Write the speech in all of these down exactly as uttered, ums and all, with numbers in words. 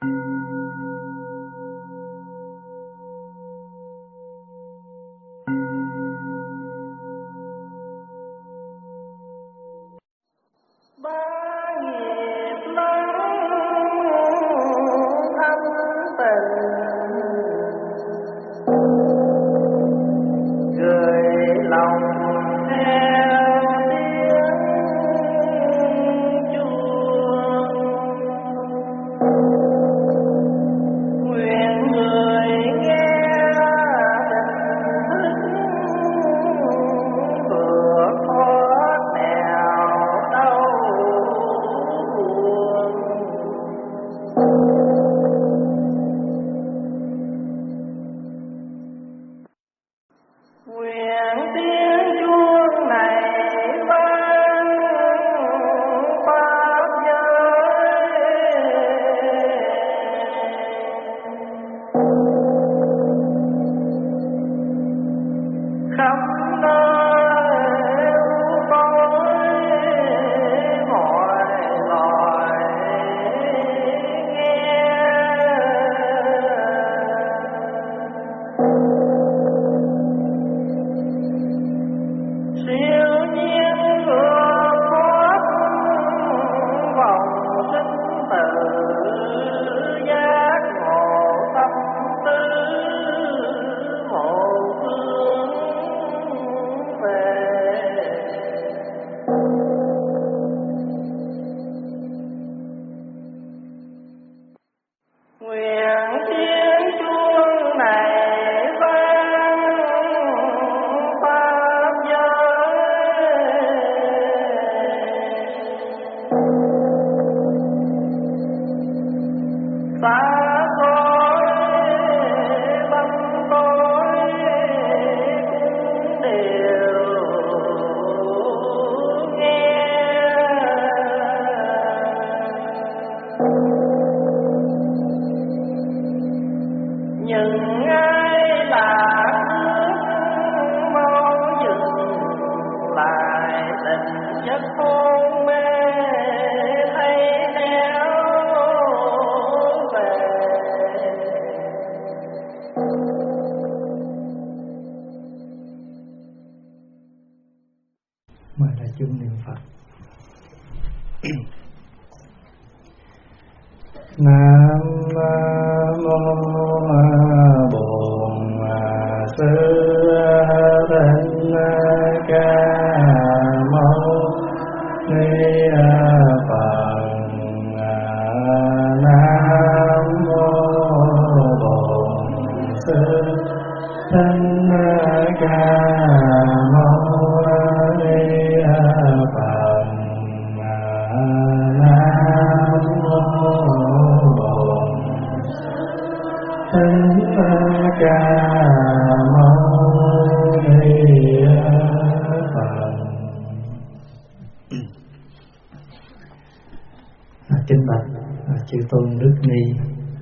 Kính bạch chư tôn đức ni,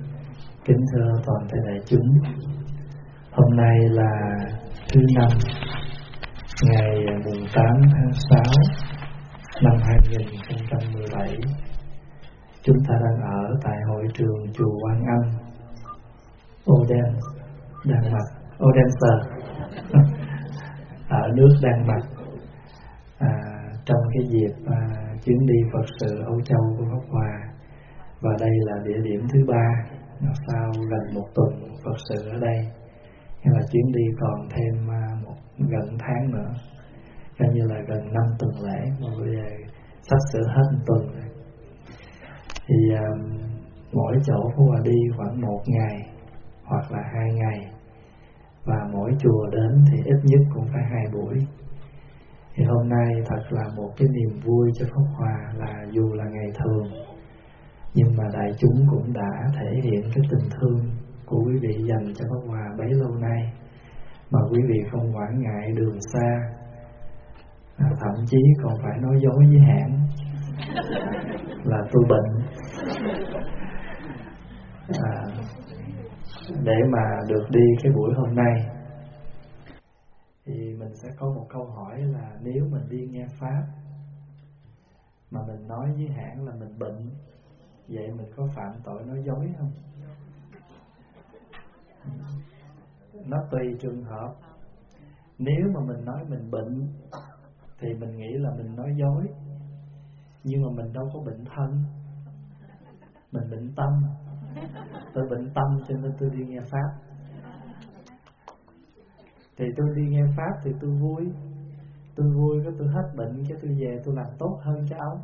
kính thưa toàn thể đại chúng. Hôm nay là thứ năm, ngày mùng tám tháng sáu năm hai nghìn không trăm mười bảy. Chúng ta đang ở tại hội trường chùa Quan Âm, Odense, Đan Mạch, Odense, ở nước Đan Mạch, à, trong cái dịp à, chuyến đi Phật sự Âu Châu của Pháp Hòa. Và đây là địa điểm thứ ba sau gần một tuần Phật sự ở đây. Nên là chuyến đi còn thêm một gần tháng nữa, coi như là gần năm tuần lễ, mà bây giờ sắp sửa hết một tuần rồi. Thì um, mỗi chỗ Pháp Hòa đi khoảng một ngày hoặc là hai ngày, và mỗi chùa đến thì ít nhất cũng phải hai buổi. Thì hôm nay thật là một cái niềm vui cho Pháp Hòa, là dù là ngày thường nhưng mà đại chúng cũng đã thể hiện cái tình thương của quý vị dành cho Pháp Hòa bấy lâu nay, mà quý vị không quản ngại đường xa, à, thậm chí còn phải nói dối với hãng là tôi bệnh, à, để mà được đi cái buổi hôm nay. Thì mình sẽ có một câu hỏi là nếu mình đi nghe Pháp mà mình nói với hãng là mình bệnh, Vậy mình có phạm tội nói dối không? Nó tùy trường hợp. Nếu mà mình nói mình bệnh thì mình nghĩ là mình nói dối, nhưng mà mình đâu có bệnh thân, mình bệnh tâm. Tôi bệnh tâm cho nên tôi đi nghe Pháp. Thì tôi đi nghe Pháp thì tôi vui. Tôi vui cái tôi hết bệnh, cái tôi về tôi làm tốt hơn cho ông.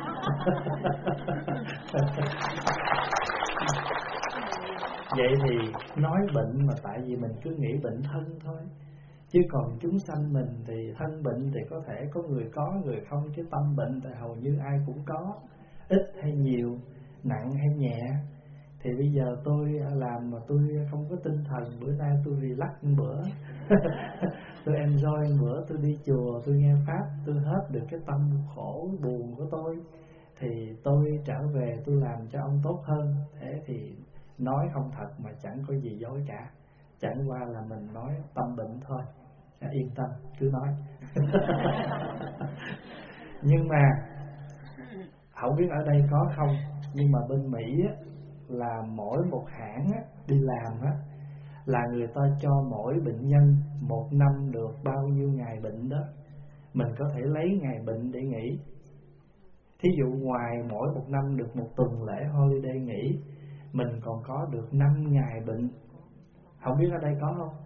Vậy thì nói bệnh mà tại vì mình cứ nghĩ bệnh thân thôi. Chứ còn chúng sanh mình thì thân bệnh thì có thể có người có, người không. Chứ tâm bệnh thì hầu như ai cũng có, ít hay nhiều, nặng hay nhẹ. Thì bây giờ tôi làm mà tôi không có tinh thần, bữa nay tôi relax một bữa tôi enjoy một bữa, tôi đi chùa, tôi nghe Pháp, tôi hết được cái tâm khổ buồn của tôi, thì tôi trở về tôi làm cho ông tốt hơn. Thế thì nói không thật mà chẳng có gì dối cả. Chẳng qua là mình nói tâm bệnh thôi. À, yên tâm, cứ nói Nhưng mà không biết ở đây có không, nhưng mà bên Mỹ á, là mỗi một hãng á, đi làm á, là người ta cho mỗi bệnh nhân một năm được bao nhiêu ngày bệnh đó. Mình có thể lấy ngày bệnh để nghỉ. Thí dụ ngoài mỗi một năm được một tuần lễ holiday nghỉ, mình còn có được năm ngày bệnh. Không biết ở đây có không?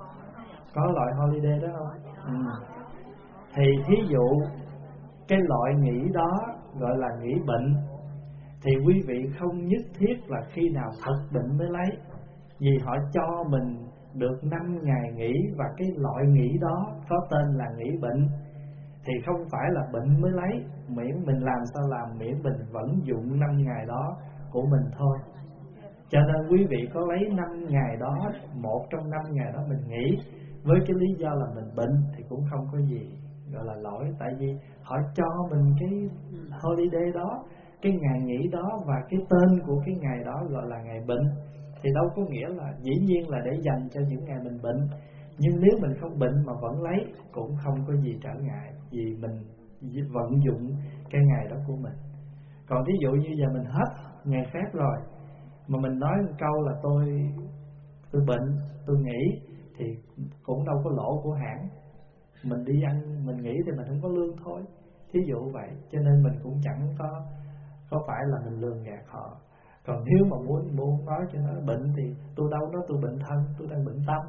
Có loại holiday đó không? Ừ. Thì thí dụ cái loại nghỉ đó gọi là nghỉ bệnh, thì quý vị không nhất thiết là khi nào thật bệnh mới lấy. Vì họ cho mình được năm ngày nghỉ, và cái loại nghỉ đó có tên là nghỉ bệnh. Thì không phải là bệnh mới lấy, miễn mình làm sao làm, miễn mình vẫn dụng năm ngày đó của mình thôi. Cho nên quý vị có lấy năm ngày đó, một trong năm ngày đó mình nghỉ với cái lý do là mình bệnh thì cũng không có gì gọi là lỗi. Tại vì họ cho mình cái holiday đó, cái ngày nghỉ đó, và cái tên của cái ngày đó gọi là ngày bệnh. Thì đâu có nghĩa là dĩ nhiên là để dành cho những ngày mình bệnh. Nhưng nếu mình không bệnh mà vẫn lấy cũng không có gì trở ngại, vì mình vận dụng cái ngày đó của mình. Còn ví dụ như giờ mình hết ngày phép rồi mà mình nói một câu là tôi tôi bệnh, tôi nghỉ, thì cũng đâu có lỗ của hãng. Mình đi ăn, mình nghỉ thì mình không có lương thôi. Thí dụ vậy, cho nên mình cũng chẳng có có phải là mình lường gạt họ. Còn nếu mà muốn muốn nói cho nó bệnh thì tôi đâu nói tôi bệnh thân, tôi đang bệnh tâm.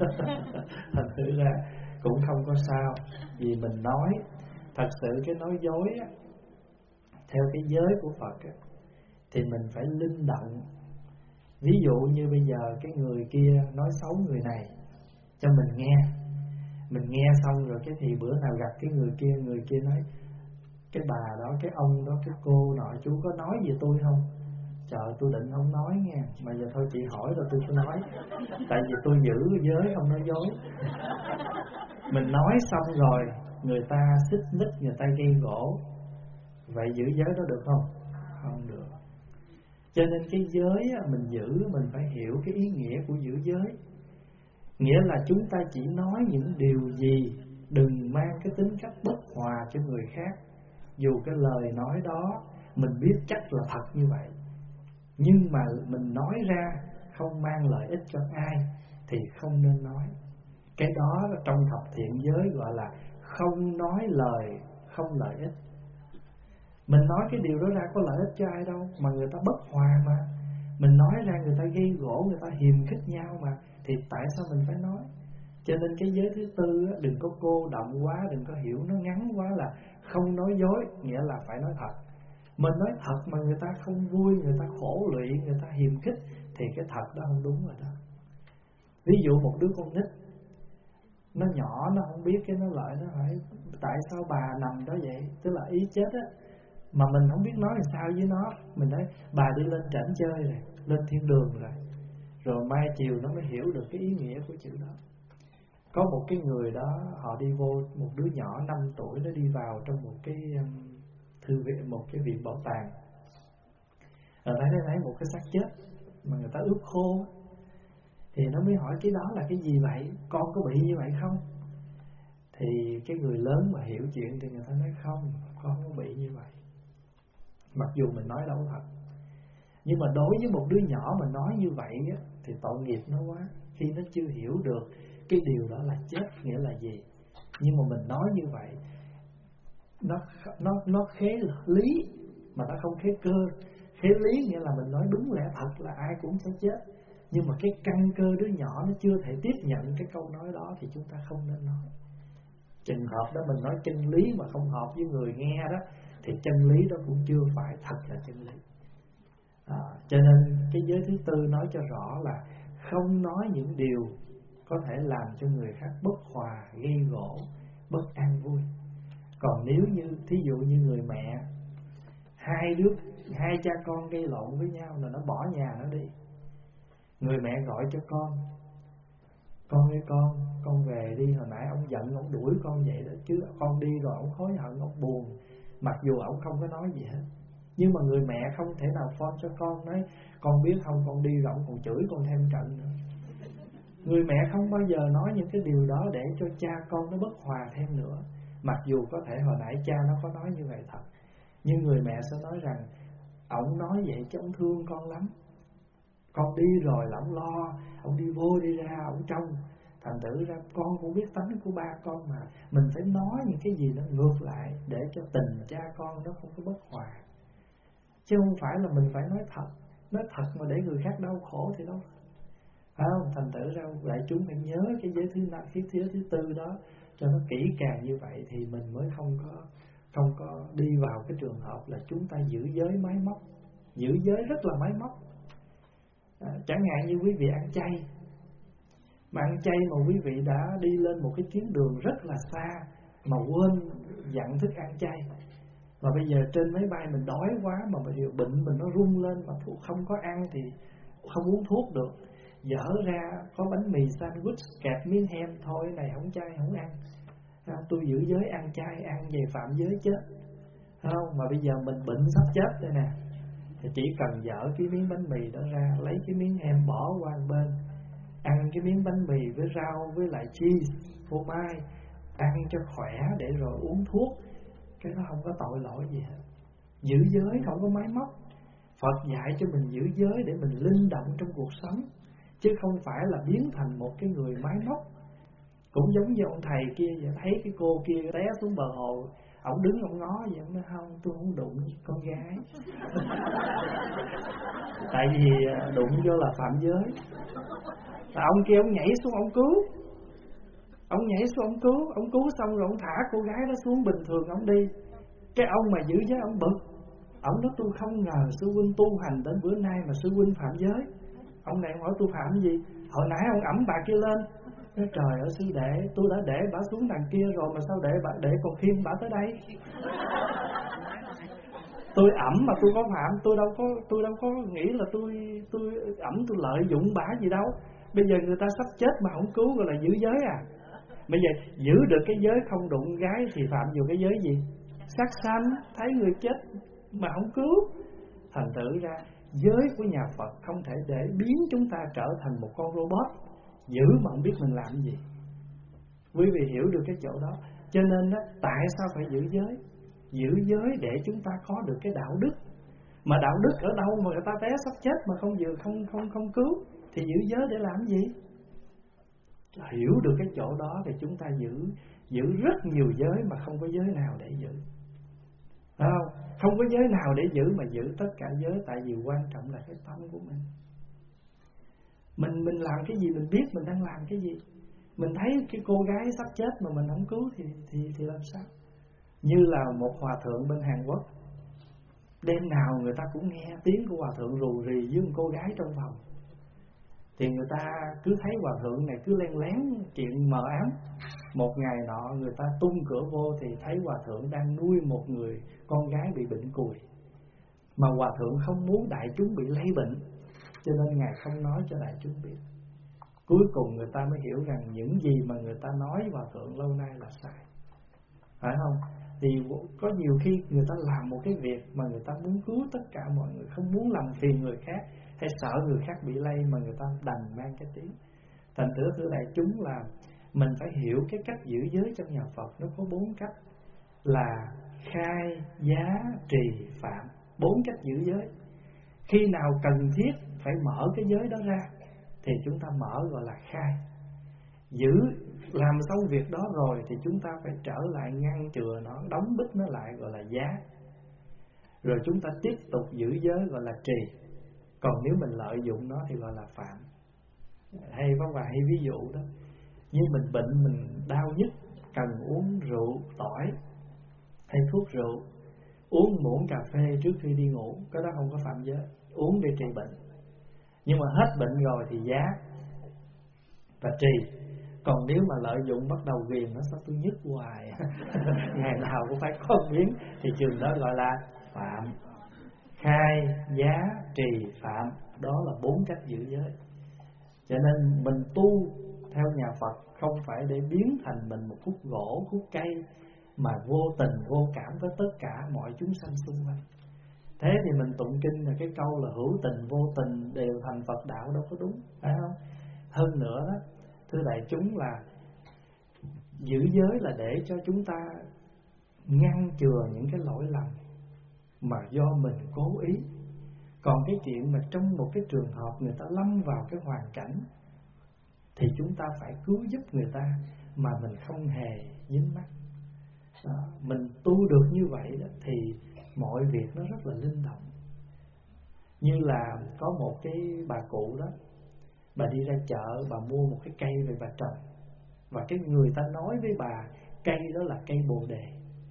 Thành thử ra cũng không có sao. Vì mình nói thật sự cái nói dối á, theo cái giới của Phật á, thì mình phải linh động. Ví dụ như bây giờ cái người kia nói xấu người này cho mình nghe, mình nghe xong rồi cái thì bữa nào gặp cái người kia, người kia nói cái bà đó, cái ông đó, cái cô nọ, chú có nói về tôi không? Trời, tôi định không nói nha, mà giờ thôi chị hỏi rồi tôi sẽ nói. Tại vì tôi giữ giới không nói dối. Mình nói xong rồi người ta xích mích, người ta gây gỗ, vậy giữ giới đó được không? Không được. Cho nên cái giới mình giữ, mình phải hiểu cái ý nghĩa của giữ giới. Nghĩa là chúng ta chỉ nói những điều gì đừng mang cái tính cách bất hòa cho người khác. Dù cái lời nói đó mình biết chắc là thật như vậy, nhưng mà mình nói ra không mang lợi ích cho ai thì không nên nói. Cái đó trong thập thiện giới gọi là không nói lời không lợi ích. Mình nói cái điều đó ra có lợi ích cho ai đâu, mà người ta bất hòa mà. Mình nói ra người ta gây gỗ, người ta hiềm khích nhau mà, thì tại sao mình phải nói? Cho nên cái giới thứ tư á, đừng có cô động quá, đừng có hiểu nó ngắn quá là không nói dối, nghĩa là phải nói thật. Mình nói thật mà người ta không vui, người ta khổ lụy, người ta hiềm khích, thì cái thật đó không đúng rồi đó. Ví dụ một đứa con nít, nó nhỏ, nó không biết, cái nó lợi, nó hỏi tại sao bà nằm đó vậy, tức là ý chết á, mà mình không biết nói làm sao với nó. Mình nói bà đi lên trển chơi rồi, lên thiên đường rồi, rồi mai chiều nó mới hiểu được cái ý nghĩa của chữ đó. Có một cái người đó, họ đi vô, một đứa nhỏ năm tuổi, nó đi vào trong một cái thư viện, một cái viện bảo tàng. Ở đây nó thấy một cái xác chết mà người ta ướp khô, thì nó mới hỏi cái đó là cái gì vậy, con có bị như vậy không? Thì cái người lớn mà hiểu chuyện thì người ta nói không, con không có bị như vậy. Mặc dù mình nói đâu thật. Nhưng mà đối với một đứa nhỏ mà nói như vậy á, thì tội nghiệp nó quá. Khi nó chưa hiểu được cái điều đó là chết nghĩa là gì. Nhưng mà mình nói như vậy, Nó nó nó khế lý mà nó không khế cơ. Khế lý nghĩa là mình nói đúng lẽ thật là ai cũng sẽ chết. Nhưng mà cái căn cơ đứa nhỏ nó chưa thể tiếp nhận cái câu nói đó thì chúng ta không nên nói. Trường hợp đó mình nói chân lý mà không hợp với người nghe đó, thì chân lý đó cũng chưa phải thật là chân lý. à, Cho nên cái giới thứ tư nói cho rõ là không nói những điều có thể làm cho người khác bất hòa, gây gổ, bất an vui. Còn nếu như thí dụ như người mẹ, hai đứa hai cha con gây lộn với nhau là nó bỏ nhà nó đi, người mẹ gọi cho con: con ơi con, con về đi, hồi nãy ông giận ông đuổi con vậy đó, chứ con đi rồi ông hối hận, ông buồn. Mặc dù ông không có nói gì hết, nhưng mà người mẹ không thể nào phone cho con nói: con biết không, con đi rồi ông còn chửi con thêm trận nữa. Người mẹ không bao giờ nói những cái điều đó để cho cha con nó bất hòa thêm nữa. Mặc dù có thể hồi nãy cha nó có nói như vậy thật, nhưng người mẹ sẽ nói rằng: ông nói vậy chứ ông thương con lắm, con đi rồi là ông lo, ông đi vô đi ra ông trông. Thành thử ra con cũng biết tánh của ba con mà, mình phải nói những cái gì nó ngược lại để cho tình cha con nó không có bất hòa. Chứ không phải là mình phải nói thật. Nói thật mà để người khác đau khổ thì đâu phải không? Thành thử ra đại chúng phải nhớ cái giới thứ năm, cái giới thứ tư đó cho nó kỹ càng như vậy thì mình mới không có không có đi vào cái trường hợp là chúng ta giữ giới máy móc. Giữ giới rất là máy móc. à, Chẳng hạn như quý vị ăn chay, mà ăn chay mà quý vị đã đi lên một cái chuyến đường rất là xa mà quên dặn thức ăn chay, mà bây giờ trên máy bay mình đói quá mà điều bệnh mình nó rung lên mà thuốc không có ăn thì không uống thuốc được, dở ra có bánh mì sandwich kẹp miếng hem thôi, này không chay không ăn. à, Tôi giữ giới ăn chay, ăn về phạm giới chết, không? Mà bây giờ mình bệnh sắp chết đây nè, thì chỉ cần dở cái miếng bánh mì đó ra, lấy cái miếng hem bỏ qua một bên, ăn cái miếng bánh mì với rau với lại cheese, phô mai, ăn cho khỏe để rồi uống thuốc, cái nó không có tội lỗi gì hết. Giữ giới không có máy móc. Phật dạy cho mình giữ giới để mình linh động trong cuộc sống, chứ không phải là biến thành một cái người máy móc. Cũng giống như ông thầy kia vậy, thấy cái cô kia té xuống bờ hồ, ông đứng ông ngó vậy, ông nói: không, tôi không đụng con gái. Tại vì đụng vô là phạm giới. Và ông kia ông nhảy xuống ông cứu, ông nhảy xuống ông cứu, ông cứu xong rồi ông thả cô gái đó xuống bình thường ông đi. Cái ông mà giữ giới ông bực, ông nói: tôi không ngờ sư huynh tu hành đến bữa nay mà sư huynh phạm giới. Ông này hỏi: tôi phạm gì? Hồi nãy ông ẵm bà kia lên. Nói: trời ơi sư đệ, tôi đã để bà xuống đằng kia rồi mà sao để bà để còn khiêng bà tới đây? Tôi ẵm mà tôi có phạm, tôi đâu có tôi đâu có nghĩ là tôi tôi ẵm tôi lợi dụng bà gì đâu. Bây giờ người ta sắp chết mà không cứu gọi là giữ giới à? Bây giờ giữ được cái giới không đụng gái thì phạm vào cái giới gì? Sát sanh, thấy người chết mà không cứu. Thành thử ra giới của nhà Phật không thể để biến chúng ta trở thành một con robot giữ mà không biết mình làm gì. Quý vị hiểu được cái chỗ đó. Cho nên đó, tại sao phải giữ giới? Giữ giới để chúng ta có được cái đạo đức. Mà đạo đức ở đâu mà người ta té sắp chết mà không vừa không không không cứu, thì giữ giới để làm gì? Hiểu được cái chỗ đó thì chúng ta giữ giữ rất nhiều giới mà không có giới nào để giữ. Không, không có giới nào để giữ mà giữ tất cả giới. Tại vì quan trọng là cái tâm của mình. Mình mình làm cái gì mình biết mình đang làm cái gì. Mình thấy cái cô gái sắp chết mà mình không cứu thì thì thì làm sao? Như là một hòa thượng bên Hàn Quốc, đêm nào người ta cũng nghe tiếng của hòa thượng rù rì với một cô gái trong phòng. Thì người ta cứ thấy hòa thượng này cứ len lén chuyện mờ ám. Một ngày nọ người ta tung cửa vô thì thấy hòa thượng đang nuôi một người con gái bị bệnh cùi. Mà hòa thượng không muốn đại chúng bị lây bệnh, cho nên ngài không nói cho đại chúng biết. Cuối cùng người ta mới hiểu rằng những gì mà người ta nói hòa thượng lâu nay là sai, phải không? Thì có nhiều khi người ta làm một cái việc mà người ta muốn cứu tất cả mọi người, không muốn làm phiền người khác hay sợ người khác bị lây mà người ta đành mang cái tiếng. Thành thử thưa đại chúng là mình phải hiểu cái cách giữ giới trong nhà Phật. Nó có bốn cách là khai, giá, trì, phạm. Bốn cách giữ giới. Khi nào cần thiết phải mở cái giới đó ra thì chúng ta mở, gọi là khai. Giữ làm xong việc đó rồi thì chúng ta phải trở lại ngăn chừa nó, đóng bít nó lại, gọi là giá. Rồi chúng ta tiếp tục giữ giới, gọi là trì. Còn nếu mình lợi dụng nó thì gọi là phạm. Hay có vài ví dụ đó, như mình bệnh, mình đau nhức, cần uống rượu tỏi hay thuốc rượu, uống muỗng cà phê trước khi đi ngủ, cái đó không có phạm giới, uống để trị bệnh. Nhưng mà hết bệnh rồi thì giá và trì. Còn nếu mà lợi dụng bắt đầu ghiền nó, sao tôi nhức hoài ngày nào cũng phải có miếng, thì trường đó gọi là phạm. Khai, giá, trì, phạm, đó là bốn cách giữ giới. Cho nên mình tu theo nhà Phật không phải để biến thành mình một khúc gỗ, khúc cây, mà vô tình, vô cảm với tất cả mọi chúng sanh xung quanh. Thế thì mình tụng kinh là cái câu là hữu tình vô tình đều thành Phật đạo đâu có đúng, phải không? Hơn nữa đó, thưa đại chúng, là giữ giới là để cho chúng ta ngăn chừa những cái lỗi lầm mà do mình cố ý. Còn cái chuyện mà trong một cái trường hợp người ta lâm vào cái hoàn cảnh thì chúng ta phải cứu giúp người ta mà mình không hề dính mắc. Đó, mình tu được như vậy đó, thì mọi việc nó rất là linh động. Như là có một cái bà cụ đó, bà đi ra chợ, bà mua một cái cây về bà trồng. Và cái người ta nói với bà, cây đó là cây bồ đề.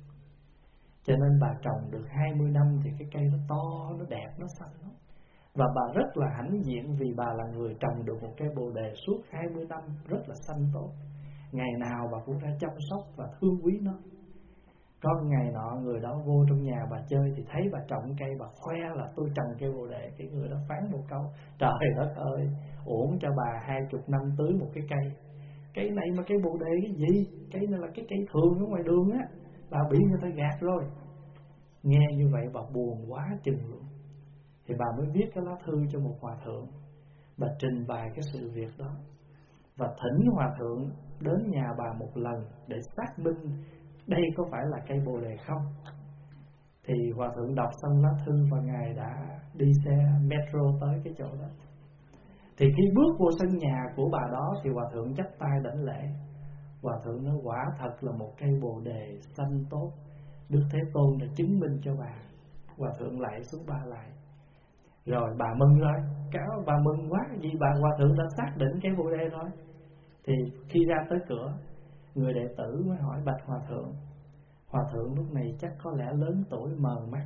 Cho nên bà trồng được hai mươi năm thì cái cây nó to, nó đẹp, nó xanh lắm. Và bà rất là hãnh diện vì bà là người trồng được một cây bồ đề suốt hai mươi năm rất là xanh tốt. Ngày nào bà cũng ra chăm sóc và thương quý nó. Có ngày nọ người đó vô trong nhà bà chơi thì thấy bà trồng cây, bà khoe là tôi trồng cây bồ đề. Cái người đó phán một câu, trời đất ơi, uổng cho bà hai chục năm tưới một cái cây. Cây này mà cây bồ đề cái gì? Cây này là cái cây thường ở ngoài đường á, bà bị người ta gạt rồi. Nghe như vậy bà buồn quá chừng luôn. Thì bà mới viết cái lá thư cho một hòa thượng. Bà trình bày cái sự việc đó và thỉnh hòa thượng đến nhà bà một lần để xác minh đây có phải là cây bồ đề không. Thì hòa thượng đọc xong lá thư và ngài đã đi xe metro tới cái chỗ đó. Thì khi bước vô sân nhà của bà đó thì hòa thượng chắp tay đảnh lễ. Hòa thượng nói quả thật là một cây bồ đề xanh tốt, Đức Thế Tôn đã chứng minh cho bà. Hòa thượng lại xuống ba lại. Rồi bà mừng rồi, cả bà mừng quá vì bà hòa thượng đã xác định cái bồ đề rồi. Thì khi ra tới cửa, người đệ tử mới hỏi bạch hòa thượng. Hòa thượng lúc này chắc có lẽ lớn tuổi mờ mắt.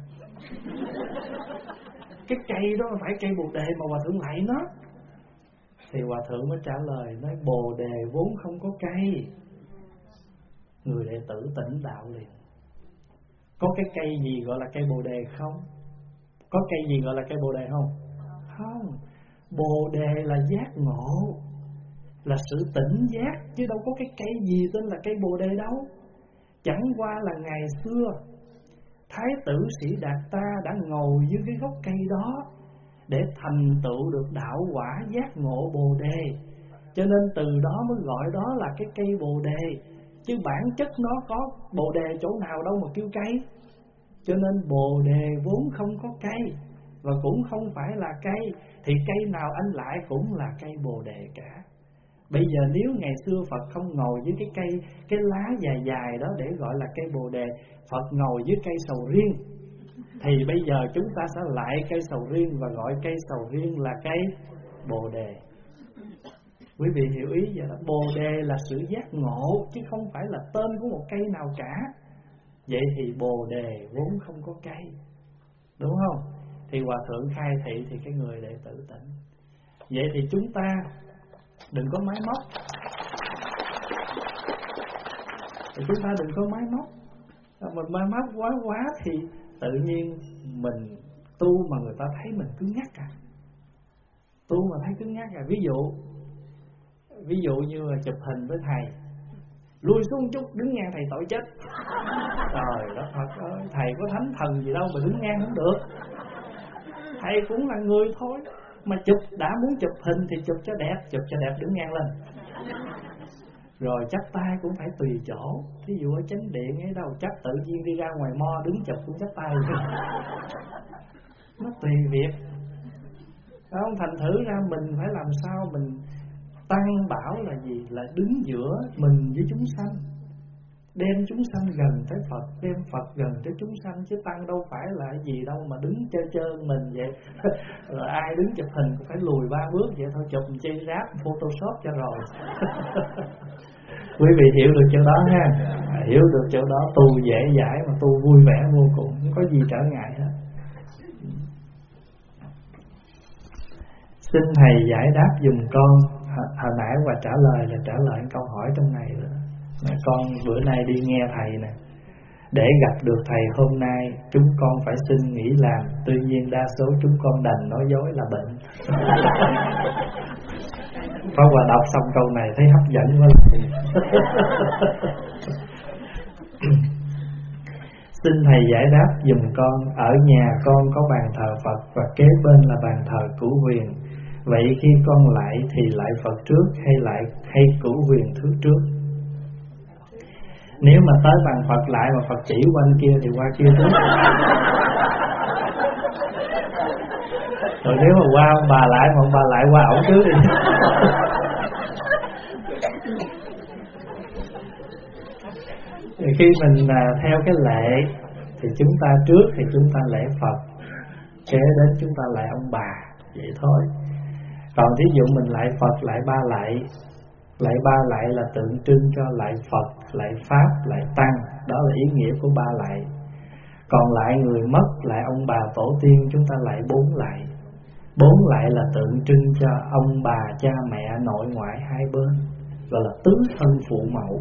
Cái cây đó phải cây bồ đề mà hòa thượng lạy nó. Thì hòa thượng mới trả lời nói bồ đề vốn không có cây. Người đệ tử tỉnh đạo liền. Có cái cây gì gọi là cây bồ đề không? Có cây gì gọi là cây bồ đề không? Không. Bồ đề là giác ngộ, là sự tỉnh giác, chứ đâu có cái cây gì tên là cây bồ đề đâu. Chẳng qua là ngày xưa Thái tử Sĩ Đạt Ta đã ngồi dưới cái gốc cây đó để thành tựu được đạo quả giác ngộ bồ đề, cho nên từ đó mới gọi đó là cái cây bồ đề. Chứ bản chất nó có bồ đề chỗ nào đâu mà kêu cây. Cho nên bồ đề vốn không có cây và cũng không phải là cây, thì cây nào anh lại cũng là cây bồ đề cả. Bây giờ nếu ngày xưa Phật không ngồi dưới cái cây, cái lá dài dài đó để gọi là cây bồ đề, Phật ngồi dưới cây sầu riêng, thì bây giờ chúng ta sẽ lại cây sầu riêng và gọi cây sầu riêng là cây bồ đề. Quý vị hiểu ý vậy đó. Bồ đề là sự giác ngộ chứ không phải là tên của một cây nào cả. Vậy thì bồ đề vốn không có cây, đúng không? Thì hòa thượng khai thị thì cái người đệ tử tỉnh. Vậy thì chúng ta đừng có máy móc. Thì chúng ta đừng có máy móc. Mình máy móc quá quá thì tự nhiên mình tu mà người ta thấy mình cứng nhắc à. Tu mà thấy cứng nhắc à. Ví dụ Ví dụ như là chụp hình với thầy, lùi xuống chút đứng ngang thầy tội chết. Trời đất Phật ơi, thầy có thánh thần gì đâu mà đứng ngang không được. Thầy cũng là người thôi, mà chụp đã muốn chụp hình thì chụp cho đẹp, chụp cho đẹp đứng ngang lên. Rồi chắp tay cũng phải tùy chỗ. Ví dụ ở chánh điện ấy đâu chắp tự nhiên đi ra ngoài mo đứng chụp cũng chắp tay. Nó tùy việc. Không, thành thử ra mình phải làm sao mình tăng bảo là gì? Là đứng giữa mình với chúng sanh, đem chúng sanh gần tới Phật, đem Phật gần tới chúng sanh, chứ tăng đâu phải là cái gì đâu mà đứng chơi chơi mình vậy. Rồi ai đứng chụp hình cũng phải lùi ba bước vậy thôi, chụp chi ráp Photoshop cho rồi. Quý vị hiểu được chỗ đó ha, hiểu được chỗ đó tu dễ dãi mà tu vui vẻ vô cùng, không có gì trở ngại hết. Xin thầy giải đáp dùm con. Hồi nãy Hòa trả lời là trả lời câu hỏi trong này rồi. Con bữa nay đi nghe thầy nè, để gặp được thầy hôm nay chúng con phải xin nghỉ làm, tuy nhiên đa số chúng con đành nói dối là bệnh. Pháp Hòa đọc xong câu này thấy hấp dẫn quá. Xin thầy giải đáp dùm con. Ở nhà con có bàn thờ Phật và kế bên là bàn thờ Cửu Huyền. Vậy khi con lại thì lại Phật trước hay lại hay Cửu Huyền thứ trước? Nếu mà tới bàn Phật lại mà Phật chỉ quanh kia thì qua kia trước. Rồi nếu mà qua ông bà lại mà ông bà lại qua ổng trước đi. Thì khi mình à, theo cái lệ thì chúng ta trước thì chúng ta lễ Phật, kế đến chúng ta lại ông bà, vậy thôi. Còn thí dụ mình lại Phật lại ba lại, lại ba lại là tượng trưng cho lại Phật, lại Pháp, lại Tăng, đó là ý nghĩa của ba lại. Còn lại người mất, lại ông bà tổ tiên, chúng ta lại bốn lại. Bốn lại là tượng trưng cho ông bà, cha mẹ, nội ngoại hai bên, gọi là tứ thân phụ mẫu.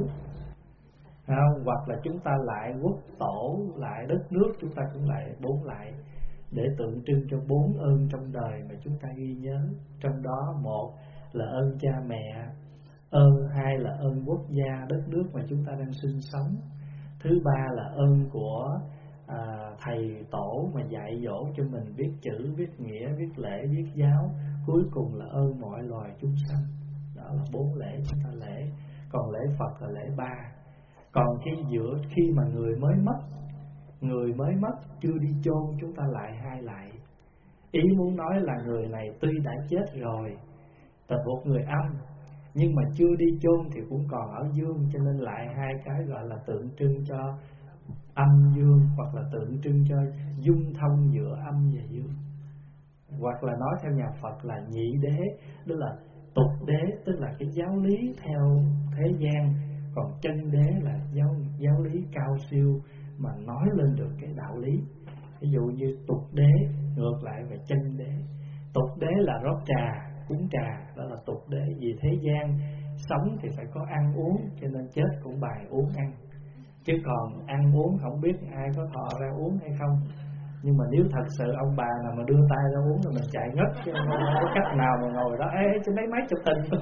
Không? Hoặc là chúng ta lại quốc tổ, lại đất nước, chúng ta cũng lại bốn lại, để tượng trưng cho bốn ơn trong đời mà chúng ta ghi nhớ. Trong đó một là ơn cha mẹ, ơn hai là ơn quốc gia, đất nước mà chúng ta đang sinh sống, thứ ba là ơn của à, thầy tổ mà dạy dỗ cho mình viết chữ, viết nghĩa, viết lễ, viết giáo, cuối cùng là ơn mọi loài chúng sanh. Đó là bốn lễ chúng ta lễ. Còn lễ Phật là lễ ba. Còn khi giữa khi mà người mới mất, người mới mất chưa đi chôn, chúng ta lại hai lại. Ý muốn nói là người này tuy đã chết rồi, là một người âm, nhưng mà chưa đi chôn thì cũng còn ở dương, cho nên lại hai cái gọi là tượng trưng cho âm dương, hoặc là tượng trưng cho dung thông giữa âm và dương. Hoặc là nói theo nhà Phật là nhị đế, tức là tục đế, tức là cái giáo lý theo thế gian, còn chân đế là giáo, giáo lý cao siêu mà nói lên được cái đạo lý. Ví dụ như tục đế ngược lại về chân đế. Tục đế là rót trà, cúng trà, đó là tục đế. Vì thế gian sống thì phải có ăn uống, cho nên chết cũng bài uống ăn. Chứ còn ăn uống không biết ai có thọ ra uống hay không. Nhưng mà nếu thật sự ông bà nào mà đưa tay ra uống thì mình chạy ngất, chứ không có cách nào mà ngồi đó ê cho mấy máy chụp hình.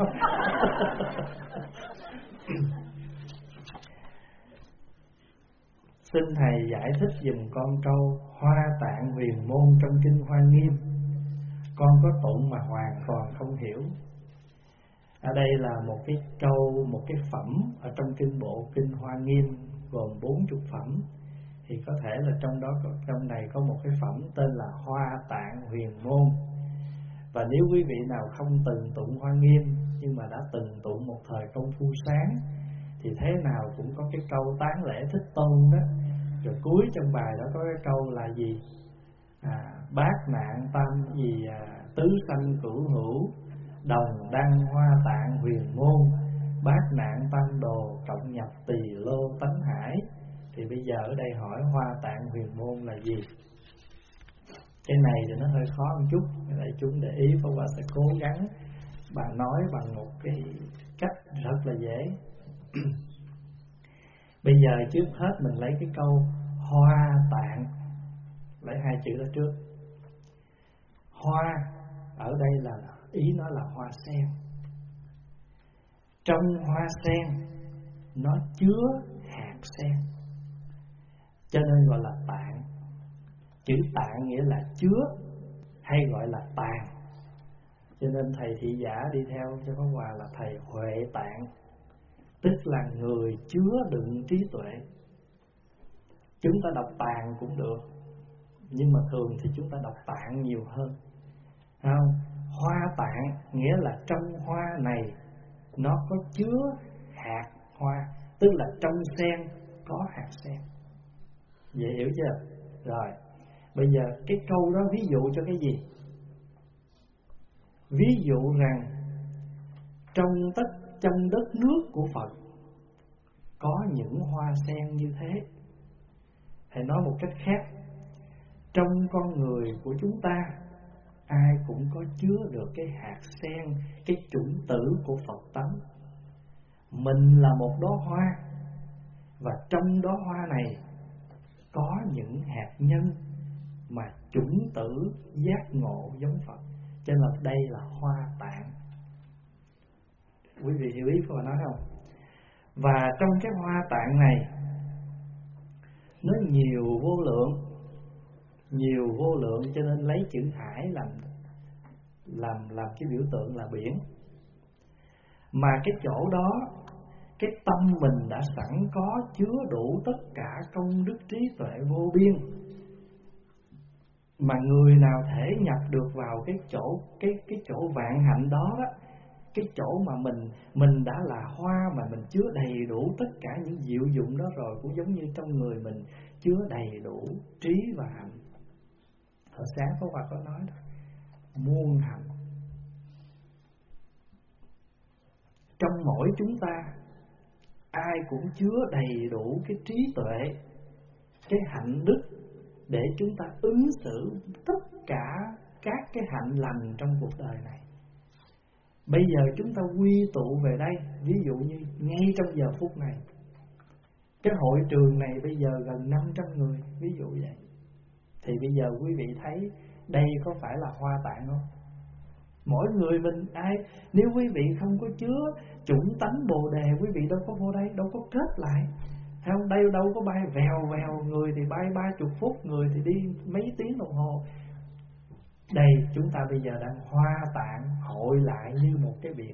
Xin thầy giải thích dùm con câu Hoa Tạng Huyền Môn trong Kinh Hoa Nghiêm. Con có tụng mà hoàn toàn không hiểu. Ở đây là một cái câu, một cái phẩm ở trong kinh bộ Kinh Hoa Nghiêm gồm bốn chục phẩm. Thì có thể là trong đó, trong này có một cái phẩm tên là Hoa Tạng Huyền Môn. Và nếu quý vị nào không từng tụng Hoa Nghiêm nhưng mà đã từng tụng một thời công phu sáng, thì thế nào cũng có cái câu tán lễ Thích Tôn đó. Rồi cuối trong bài đó có cái câu là gì? À, bát nạn tam gì à, tứ sanh cửu hữu, đồng đăng hoa tạng huyền môn, bát nạn tam đồ cộng nhập tỳ lô tánh hải. Thì bây giờ ở đây hỏi Hoa Tạng Huyền Môn là gì? Cái này thì nó hơi khó một chút, đại chúng để ý. Pháp Hòa sẽ cố gắng bà nói bằng một cái cách rất là dễ. Bây giờ trước hết mình lấy cái câu Hoa Tạng, lấy hai chữ đó trước. Hoa ở đây là ý nó là hoa sen. Trong hoa sen nó chứa hạt sen, cho nên gọi là tạng. Chữ tạng nghĩa là chứa hay gọi là tàng. Cho nên thầy thị giả đi theo cho Pháp Hòa là thầy Huệ Tạng, tức là người chứa đựng trí tuệ. Chúng ta đọc tàng cũng được, nhưng mà thường thì chúng ta đọc tạng nhiều hơn, không? Hoa tạng nghĩa là trong hoa này nó có chứa hạt hoa, tức là trong sen có hạt sen. Dễ hiểu chưa? Rồi, bây giờ cái câu đó ví dụ cho cái gì? Ví dụ rằng trong tất trong đất nước của Phật có những hoa sen như thế. Hay nói một cách khác, trong con người của chúng ta ai cũng có chứa được cái hạt sen, cái chủng tử của Phật tánh. Mình là một đóa hoa, và trong đóa hoa này có những hạt nhân mà chủng tử giác ngộ giống Phật. Cho nên là đây là hoa tạng. Quý vị hiểu ý tôi nói không? Và trong cái hoa tạng này nó nhiều vô lượng, nhiều vô lượng, cho nên lấy chữ hải làm làm làm cái biểu tượng là biển. Mà cái chỗ đó, cái tâm mình đã sẵn có chứa đủ tất cả công đức trí tuệ vô biên, mà người nào thể nhập được vào cái chỗ cái cái chỗ vạn hạnh đó đó, cái chỗ mà mình mình đã là hoa mà mình chứa đầy đủ tất cả những diệu dụng đó rồi, cũng giống như trong người mình chứa đầy đủ trí và hạnh. Hồi sáng có Phật có nói đó, muôn hạnh. Trong mỗi chúng ta ai cũng chứa đầy đủ cái trí tuệ, cái hạnh đức để chúng ta ứng xử tất cả các cái hạnh lành trong cuộc đời này. Bây giờ chúng ta quy tụ về đây, ví dụ như ngay trong giờ phút này, cái hội trường này bây giờ gần năm trăm người, ví dụ vậy. Thì bây giờ quý vị thấy đây có phải là hoa tạng không? Mỗi người mình ai, nếu quý vị không có chứa chủng tánh Bồ Đề, quý vị đâu có vô đây, đâu có kết lại. Thấy không? Đây đâu có bay vèo vèo, người thì bay ba chục phút, người thì đi mấy tiếng đồng hồ. Đây chúng ta bây giờ đang hoa tạng hội lại như một cái biển.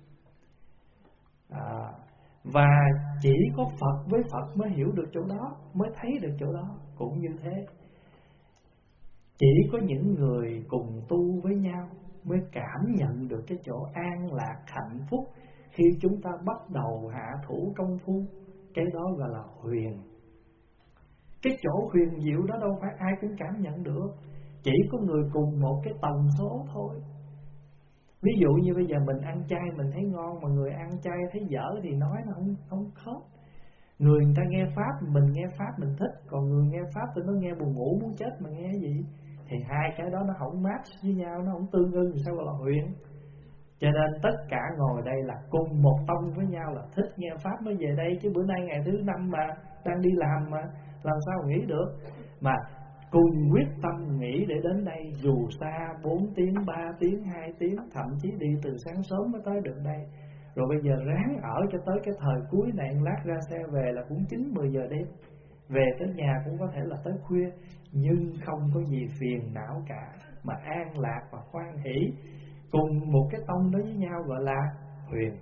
à, Và chỉ có Phật với Phật mới hiểu được chỗ đó, mới thấy được chỗ đó. Cũng như thế, chỉ có những người cùng tu với nhau mới cảm nhận được cái chỗ an lạc hạnh phúc khi chúng ta bắt đầu hạ thủ công phu. Cái đó gọi là huyền. Cái chỗ huyền diệu đó đâu phải ai cũng cảm nhận được, chỉ có người cùng một cái tần số thôi. Ví dụ như bây giờ mình ăn chay mình thấy ngon, mà người ăn chay thấy dở thì nói nó không không khớp. Người người ta nghe pháp, mình nghe pháp mình thích, còn người nghe pháp thì nó nghe buồn ngủ muốn chết mà nghe cái gì. Thì hai cái đó nó không match với nhau, nó không tương ưng, sao gọi là huyền. Cho nên tất cả ngồi đây là cùng một tông với nhau, là thích nghe pháp mới về đây. Chứ bữa nay ngày thứ năm mà đang đi làm mà làm sao nghĩ được. Mà cùng quyết tâm nghĩ để đến đây, dù xa bốn tiếng, ba tiếng, hai tiếng, thậm chí đi từ sáng sớm mới tới được đây. Rồi bây giờ ráng ở cho tới cái thời cuối này, lát ra xe về là cũng chín mười giờ đêm. Về tới nhà cũng có thể là tới khuya, nhưng không có gì phiền não cả, mà an lạc và hoan hỷ. Cùng một cái tông đó với nhau gọi là huyền.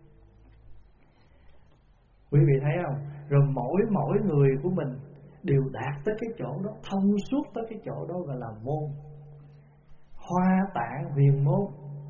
Quý vị thấy không? Rồi mỗi mỗi người của mình đều đạt tới cái chỗ đó, thông suốt tới cái chỗ đó gọi là môn. Hoa tạng huyền môn.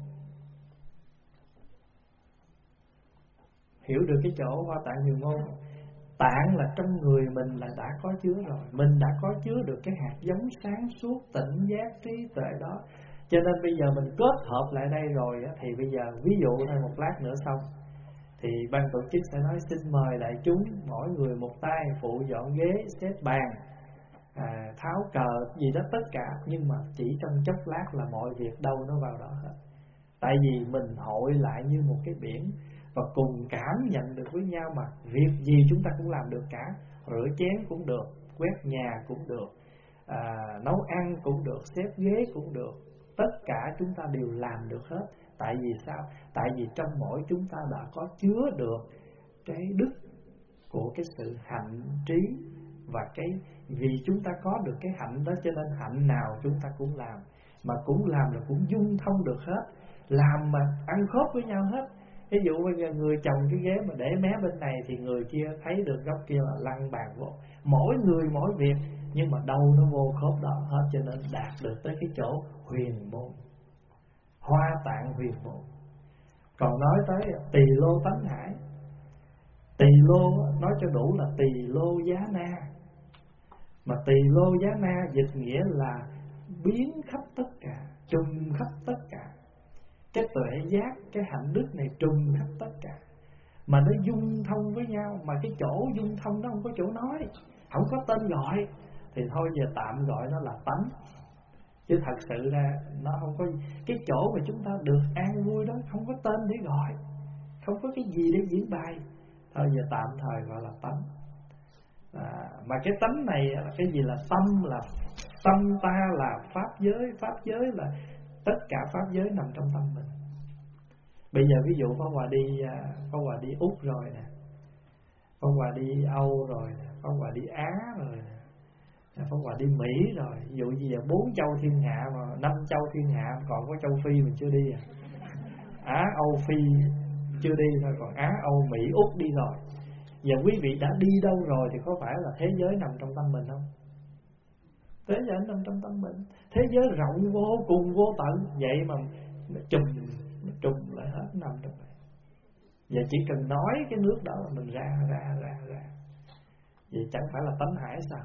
Hiểu được cái chỗ hoa tạng huyền môn. Tạng là trong người mình là đã có chứa rồi. Mình đã có chứa được cái hạt giống sáng suốt, tỉnh giác, trí tuệ đó. Cho nên bây giờ mình kết hợp lại đây rồi á, thì bây giờ ví dụ thôi một lát nữa xong thì ban tổ chức sẽ nói xin mời đại chúng mỗi người một tay phụ dọn ghế, xếp bàn, à, tháo cờ gì đó tất cả. Nhưng mà chỉ trong chốc lát là mọi việc đâu nó vào đó hết. Tại vì mình hội lại như một cái biển và cùng cảm nhận được với nhau, mà việc gì chúng ta cũng làm được cả. Rửa chén cũng được, quét nhà cũng được, à, nấu ăn cũng được, xếp ghế cũng được. Tất cả chúng ta đều làm được hết. Tại vì sao? Tại vì trong mỗi chúng ta đã có chứa được cái đức của cái sự hạnh trí. Và cái vì chúng ta có được cái hạnh đó, cho nên hạnh nào chúng ta cũng làm. Mà cũng làm là cũng dung thông được hết. Làm mà ăn khớp với nhau hết. Ví dụ bây giờ người chồng cái ghế mà để mé bên này thì người kia thấy được góc kia là lăn bàn vô. Mỗi người mỗi việc, nhưng mà đâu nó vô khớp đó hết. Cho nên đạt được tới cái chỗ huyền môn. Hoa Tạng Huyền Môn. Còn nói tới tỳ lô tánh hải, tỳ lô nói cho đủ là tỳ lô giá na. Mà tỳ lô giá na dịch nghĩa là biến khắp tất cả, trùm khắp tất cả. Cái tuệ giác, cái hạnh đức này trùm khắp tất cả, mà nó dung thông với nhau. Mà cái chỗ dung thông nó không có chỗ nói, không có tên gọi, thì thôi giờ tạm gọi nó là tánh. Chứ thật sự ra nó không có cái chỗ mà chúng ta được an vui đó, không có tên để gọi, không có cái gì để diễn bày. Thôi giờ tạm thời gọi là tánh. À, mà cái tánh này là cái gì? Là tâm, là tâm ta là pháp giới, pháp giới là tất cả pháp giới nằm trong tâm mình. Bây giờ ví dụ Pháp Hòa đi Pháp Hòa đi Úc rồi nè, Pháp Hòa đi Âu rồi nè, Pháp Hòa đi Á rồi nè, Pháp Hòa đi Mỹ rồi. Ví dụ như giờ bốn châu thiên hạ mà năm châu thiên hạ, còn có châu Phi mình chưa đi à. Á Âu Phi chưa đi thôi, còn Á Âu Mỹ Úc đi rồi. Giờ quý vị đã đi đâu rồi thì có phải là thế giới nằm trong tâm mình không? Thế giới nằm trong tâm mình. Thế giới rộng vô cùng vô tận, vậy mà trùm trùm lại hết nằm trong này. Giờ chỉ cần nói cái nước đó là mình ra ra ra ra. Vậy chẳng phải là tánh hải sao?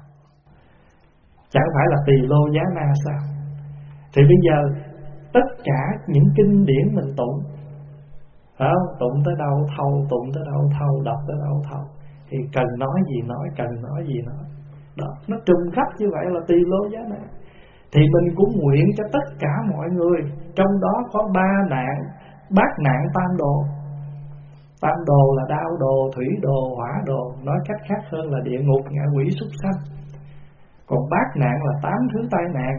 Chẳng phải là tỳ lô giá na sao? Thì bây giờ tất cả những kinh điển mình tụng, phải không? Tụng tới đâu thâu, tụng tới đâu thâu, đọc tới đâu thâu. Thì cần nói gì nói, cần nói gì nói. Đó, nó trùm khắp như vậy là tỳ lô giá na. Thì mình cũng nguyện cho tất cả mọi người, trong đó có ba nạn, bát nạn tam đồ. Tam đồ là đao đồ, thủy đồ, hỏa đồ. Nói cách khác hơn là địa ngục, ngạ quỷ, súc sanh. Còn bát nạn là tám thứ tai nạn: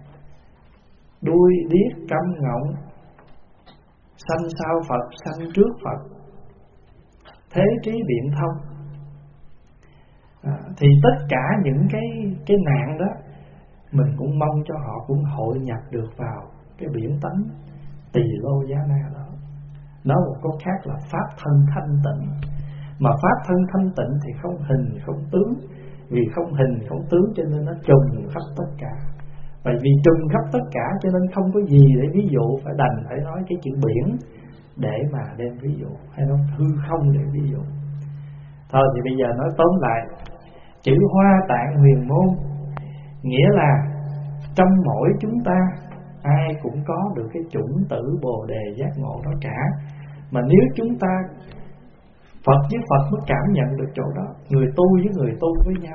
đuôi, điếc, câm, ngọng, sanh sau Phật, sanh trước Phật, thế trí biện thông. À, thì tất cả những cái cái nạn đó mình cũng mong cho họ cũng hội nhập được vào cái biển tánh tỳ lô giá na đó. Nói một câu khác là pháp thân thanh tịnh. Mà pháp thân thanh tịnh thì không hình không tướng. Vì không hình không tướng cho nên nó trùm khắp tất cả. Bởi vì trùm khắp tất cả cho nên không có gì để ví dụ, phải đành phải nói cái chữ biển để mà đem ví dụ, hay nói hư không để ví dụ. Thôi thì bây giờ nói tóm lại, chữ Hoa Tạng Huyền Môn nghĩa là trong mỗi chúng ta ai cũng có được cái chủng tử Bồ Đề giác ngộ đó cả. Mà nếu chúng ta Phật với Phật mới cảm nhận được chỗ đó, người tu với người tu với nhau,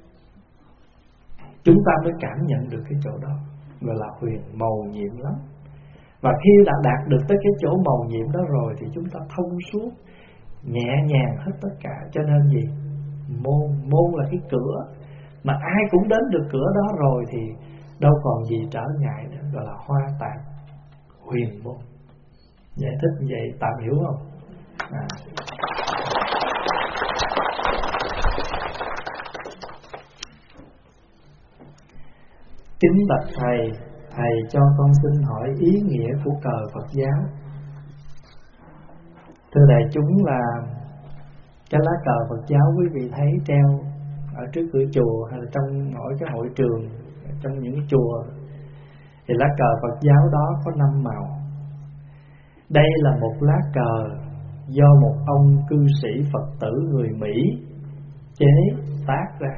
chúng ta mới cảm nhận được cái chỗ đó, gọi là huyền mầu nhiệm lắm. Và khi đã đạt được tới cái chỗ mầu nhiệm đó rồi thì chúng ta thông suốt, nhẹ nhàng hết tất cả. Cho nên gì? Môn, môn là cái cửa. Mà ai cũng đến được cửa đó rồi thì đâu còn gì trở ngại nữa, gọi là Hoa Tạng Huyền Môn. Giải thích như vậy tạm hiểu không? À. Kính bạch thầy, thầy cho con xin hỏi ý nghĩa của cờ Phật giáo. Thưa đại chúng, là cái lá cờ Phật giáo quý vị thấy treo ở trước cửa chùa hay là trong mỗi cái hội trường, trong những cái chùa, thì lá cờ Phật giáo đó có năm màu. Đây là một lá cờ do một ông cư sĩ Phật tử người Mỹ chế tác ra.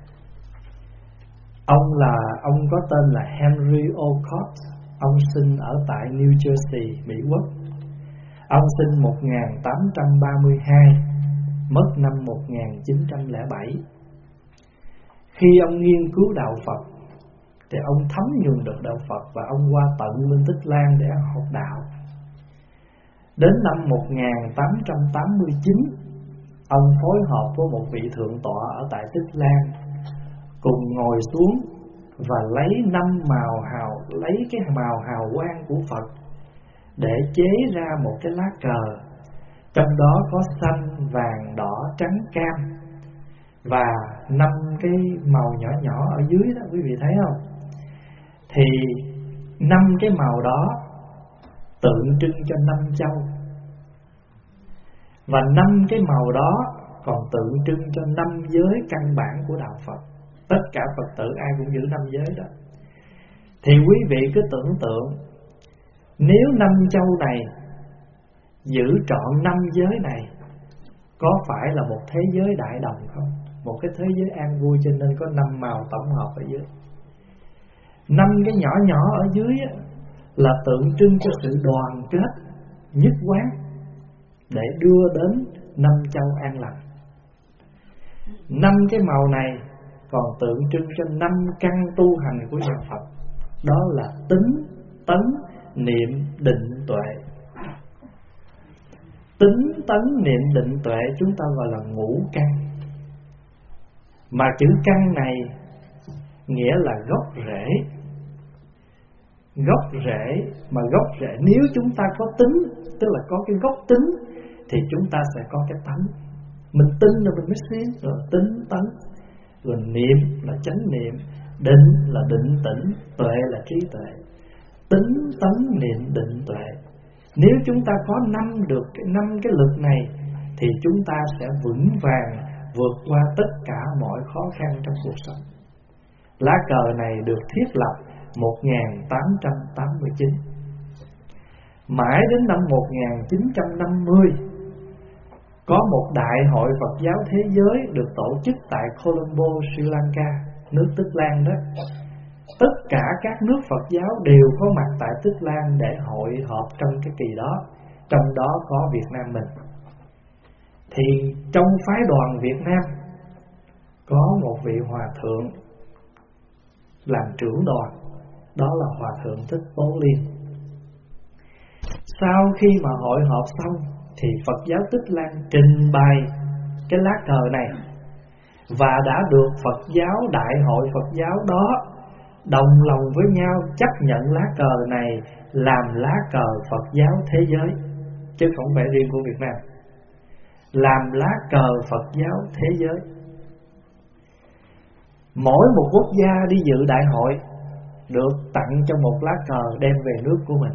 Ông là ông có tên là Henry Olcott. Ông sinh ở tại New Jersey, Mỹ Quốc. Ông sinh một nghìn tám trăm ba mươi hai, mất năm một nghìn chín trăm lẻ bảy. Khi ông nghiên cứu đạo Phật thì ông thấm nhuần được đạo Phật, và ông qua tận bên Tích Lan để học đạo. Đến năm một nghìn tám trăm tám mươi chín, ông phối hợp với một vị thượng tọa ở tại Tích Lan, cùng ngồi xuống và lấy năm màu hào, lấy cái màu hào quang của Phật để chế ra một cái lá cờ. Trong đó có xanh, vàng, đỏ, trắng, cam, và năm cái màu nhỏ nhỏ ở dưới đó, quý vị thấy không? Thì năm cái màu đó tượng trưng cho năm châu, và năm cái màu đó còn tượng trưng cho năm giới căn bản của đạo Phật. Tất cả Phật tử ai cũng giữ năm giới đó. Thì quý vị cứ tưởng tượng Nếu năm châu này giữ trọn năm giới này, có phải là một thế giới đại đồng không? Một cái thế giới an vui, cho nên có năm màu tổng hợp ở dưới. Năm cái nhỏ nhỏ ở dưới là tượng trưng cho sự đoàn kết, nhất quán, để đưa đến năm châu an lành. Năm cái màu này còn tượng trưng cho năm căn tu hành của nhà Phật. Đó là tính, tấn, niệm, định, tuệ. Tính, tấn, niệm, định, tuệ chúng ta gọi là ngũ căn. Mà chữ căn này nghĩa là gốc rễ. Gốc rễ, mà gốc rễ nếu chúng ta có tính, tức là có cái gốc tính, thì chúng ta sẽ có cái tánh. Mình tin rồi mình mới siêng, rồi tính, tấn. Rồi niệm là chánh niệm, định là định tĩnh, tuệ là trí tuệ. Tính, tấn, niệm, định, tuệ. Nếu chúng ta có năm được cái năm cái lực này, thì chúng ta sẽ vững vàng vượt qua tất cả mọi khó khăn trong cuộc sống. Lá cờ này được thiết lập một nghìn tám trăm tám mươi chín. Mãi đến năm một nghìn chín trăm năm mươi, có một đại hội Phật giáo thế giới được tổ chức tại Colombo, Sri Lanka, nước Tích Lan đó. Tất cả các nước Phật giáo đều có mặt tại Tích Lan để hội họp trong cái kỳ đó. Trong đó có Việt Nam mình. Thì trong phái đoàn Việt Nam có một vị hòa thượng làm trưởng đoàn, đó là Hòa thượng Thích Tố Liên. Sau khi mà hội họp xong thì Phật giáo Tích Lan trình bày cái lá cờ này, và đã được Phật giáo đại hội Phật giáo đó đồng lòng với nhau chấp nhận lá cờ này làm lá cờ Phật giáo thế giới, chứ không phải riêng của Việt Nam. Làm lá cờ Phật giáo thế giới. Mỗi một quốc gia đi dự đại hội được tặng cho một lá cờ đem về nước của mình.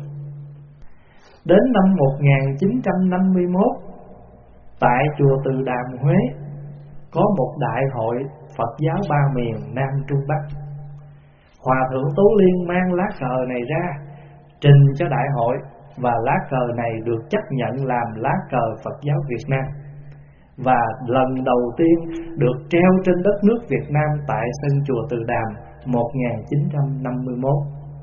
Đến năm một nghìn chín trăm năm mươi mốt, tại chùa Từ Đàm, Huế, có một đại hội Phật giáo ba miền Nam Trung Bắc. Hòa thượng Tố Liên mang lá cờ này ra trình cho đại hội, và lá cờ này được chấp nhận làm lá cờ Phật giáo Việt Nam, và lần đầu tiên được treo trên đất nước Việt Nam tại sân chùa Từ Đàm một nghìn chín trăm năm mươi mốt.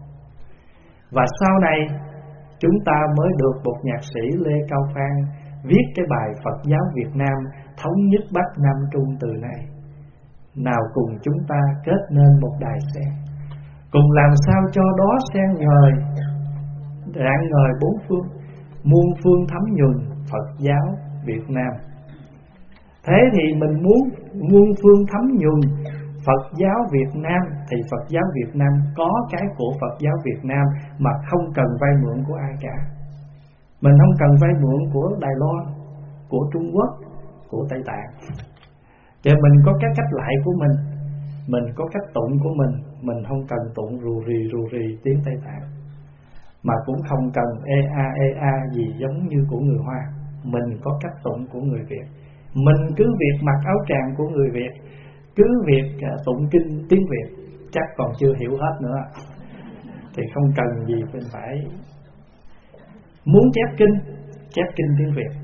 Và sau này chúng ta mới được một nhạc sĩ Lê Cao Phan viết cái bài Phật giáo Việt Nam thống nhất Bắc Nam Trung từ này. Nào cùng chúng ta kết nên một đài sen, cùng làm sao cho đó sen ngời, rạng ngời bốn phương, muôn phương thấm nhuần Phật giáo Việt Nam. Thế thì mình muốn muôn phương thấm nhuần Phật giáo Việt Nam, thì Phật giáo Việt Nam có cái của Phật giáo Việt Nam mà không cần vay mượn của ai cả. Mình không cần vay mượn của Đài Loan, của Trung Quốc, của Tây Tạng. Thì mình có cái cách lại của mình, mình có cách tụng của mình. Mình không cần tụng rù rì rù rì tiếng Tây Tạng, mà cũng không cần ê a ê a gì giống như của người Hoa. Mình có cách tụng của người Việt. Mình cứ việc mặc áo tràng của người Việt, cứ việc tụng kinh tiếng Việt, chắc còn chưa hiểu hết nữa, thì không cần gì mình phải. Muốn chép kinh, chép kinh tiếng Việt.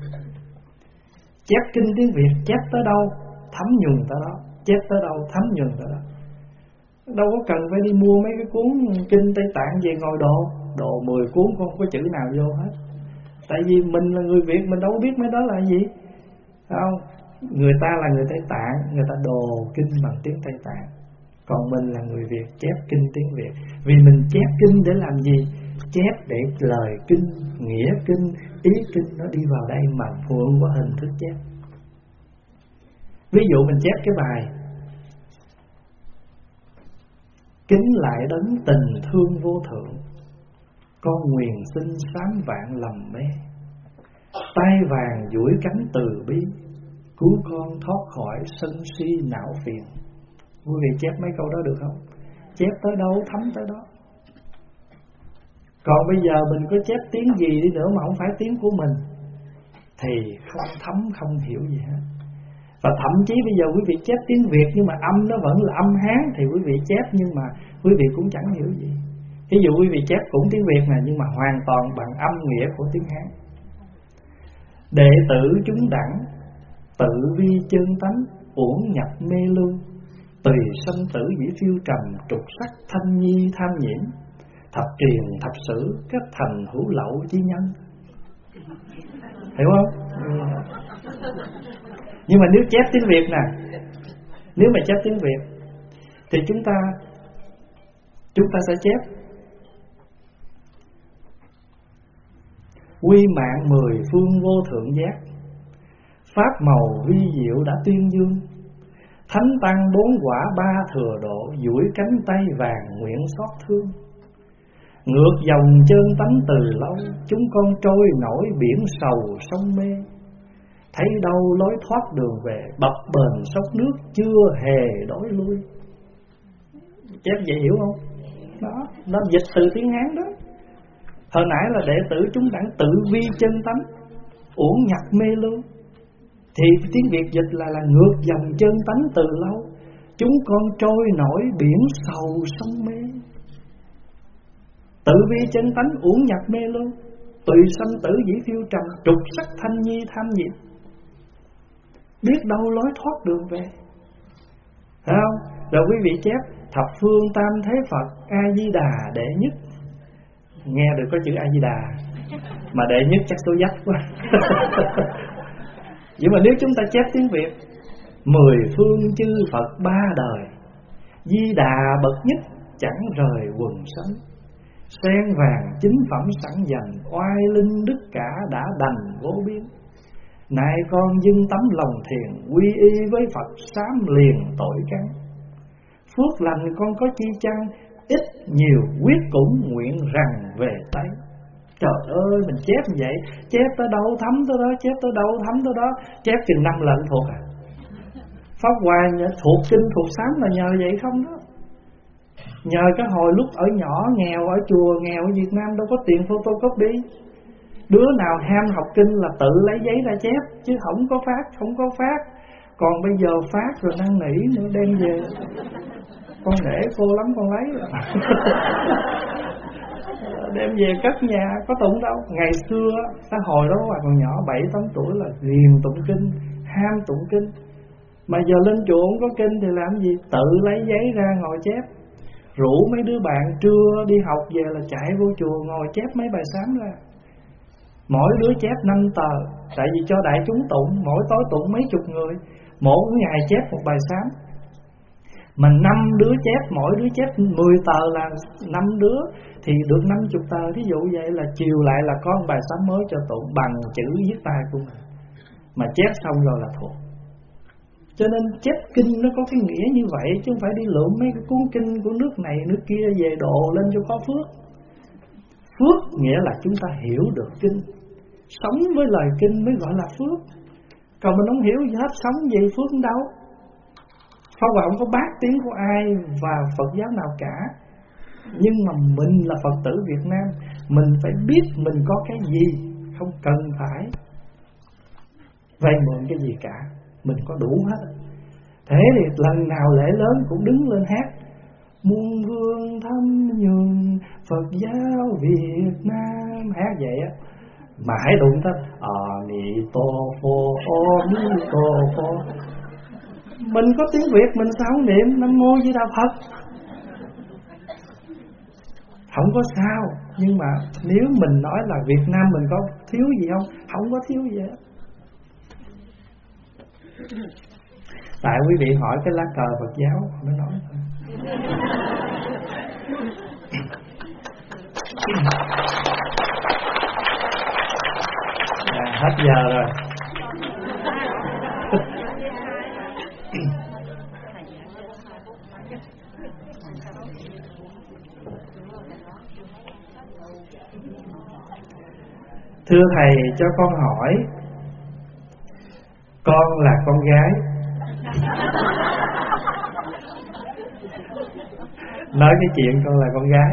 Chép kinh tiếng Việt, chép tới đâu thấm nhuần tới đó, chép tới đâu thấm nhuần tới đó. Đâu có cần phải đi mua mấy cái cuốn kinh Tây Tạng về ngồi độ, độ mười cuốn không có chữ nào vô hết. Tại vì mình là người Việt, mình đâu có biết mấy đó là gì, không? Người ta là người Tây Tạng, người ta đồ kinh bằng tiếng Tây Tạng, còn mình là người Việt chép kinh tiếng Việt. Vì mình chép kinh để làm gì? Chép để lời kinh, nghĩa kinh, ý kinh nó đi vào đây mà mượn qua hình thức chép. Ví dụ mình chép cái bài kính lại đấng tình thương vô thượng, con nguyền xin sám vạn lầm mê, tay vàng duỗi cánh từ bi, cứu con thoát khỏi sân si não phiền. Quý vị chép mấy câu đó được không? Chép tới đâu thấm tới đó. Còn bây giờ mình có chép tiếng gì đi nữa mà không phải tiếng của mình thì không thấm, không hiểu gì hết. Và thậm chí bây giờ quý vị chép tiếng Việt nhưng mà âm nó vẫn là âm Hán, thì quý vị chép nhưng mà quý vị cũng chẳng hiểu gì. Ví dụ quý vị chép cũng tiếng Việt này, nhưng mà hoàn toàn bằng âm nghĩa của tiếng Hán. Đệ tử chúng đẳng, tự vi chân tánh, uổng nhập mê lưu, tùy sanh tử dĩ phiêu trầm, trục sắc thanh nhi tham nhiễm, thập truyền thập sử, kết thành hữu lậu chi nhân. Hiểu không? Nhưng mà nếu chép tiếng Việt nè, nếu mà chép tiếng Việt thì chúng ta Chúng ta sẽ chép: quy mạng mười phương vô thượng giác, pháp màu vi diệu đã tuyên dương, thánh tăng bốn quả ba thừa độ, duỗi cánh tay vàng nguyện xót thương. Ngược dòng chân tánh từ lâu, chúng con trôi nổi biển sầu sông mê, thấy đâu lối thoát đường về, bập bềnh sốc nước chưa hề đổi lui. Chép vậy hiểu không? Đó, nó dịch từ tiếng Hán đó. Hồi nãy là đệ tử chúng đẳng tự vi chân tánh, uổng nhập mê lưu, thì tiếng Việt dịch là là ngược dòng chân tánh từ lâu, chúng con trôi nổi biển sầu sông mê. Tự vi chân tánh uổng nhập mê lưu, tùy sanh tử dĩ phiêu trầm, trục sắc thanh nhi tham nhiễm, biết đâu lối thoát đường về. Thấy không? Rồi quý vị chép: thập phương tam thế Phật, A Di Đà đệ nhất. Nghe được có chữ A Di Đà, mà đệ nhất chắc số dắt quá. Nhưng mà nếu chúng ta chép tiếng Việt: mười phương chư Phật ba đời, Di Đà bậc nhất chẳng rời quần sanh, sen vàng chính phẩm sẵn dành, oai linh đức cả đã đành vô biên. Nay con dưng tấm lòng thiền, quy y với Phật sám liền tội căn. Phước lành con có chi chăng, ít nhiều quyết cũng nguyện rằng về Tây. Trời ơi, mình chép như vậy, chép tới đâu thấm tới đó, chép tới đâu thấm tới đó, chép chừng năm lần thuộc à. Pháp Hòa thuộc kinh thuộc sám là nhờ vậy không đó. Nhờ cái hồi lúc ở nhỏ nghèo, ở chùa nghèo ở Việt Nam đâu có tiền photocopy. Đứa nào ham học kinh là tự lấy giấy ra chép, chứ không có phát, không có phát. Còn bây giờ phát rồi năn nỉ nữa đem về. Con để cô lắm con lấy. Đem về cất nhà, có tụng đâu. Ngày xưa, cái hồi đó mà còn nhỏ bảy tám tuổi là ghiền tụng kinh, ham tụng kinh. Mà giờ lên chùa không có kinh thì làm gì? Tự lấy giấy ra ngồi chép. Rủ mấy đứa bạn trưa đi học về là chạy vô chùa ngồi chép mấy bài sám ra. Mỗi đứa chép năm tờ, tại vì cho đại chúng tụng, mỗi tối tụng mấy chục người, mỗi ngày chép một bài sám. Mà năm đứa chép, mỗi đứa chép mười tờ là năm đứa, thì được năm chục tờ. Ví dụ vậy là chiều lại là có một bài sám mới cho tụng bằng chữ viết tay của mình. Mà chép xong rồi là thuộc. Cho nên chép kinh nó có cái nghĩa như vậy, chứ không phải đi lượm mấy cái cuốn kinh của nước này nước kia về độ lên cho có phước. Phước nghĩa là chúng ta hiểu được kinh, sống với lời kinh mới gọi là phước. Còn mình không hiểu gì hết, sống gì phước đâu. Pháp Hòa không có bác tiếng của ai và Phật giáo nào cả. Nhưng mà mình là Phật tử Việt Nam, mình phải biết mình có cái gì, không cần phải vay mượn cái gì cả. Mình có đủ hết. Thế thì lần nào lễ lớn cũng đứng lên hát: muôn vương thâm nhường Phật giáo Việt Nam. Hát vậy á. Mà hãy đụng tới A Ni Tô Phô, A Ni Tô Phô. Mình có tiếng Việt mình sao không niệm Nam Mô Di Đà Phật? Không có sao. Nhưng mà nếu mình nói là Việt Nam mình có thiếu gì không? Không có thiếu gì hết. Tại quý vị hỏi cái lá cờ Phật giáo mới nói thôi. À, hết giờ rồi. Thưa thầy, cho con hỏi, con là con gái. Nói cái chuyện con là con gái.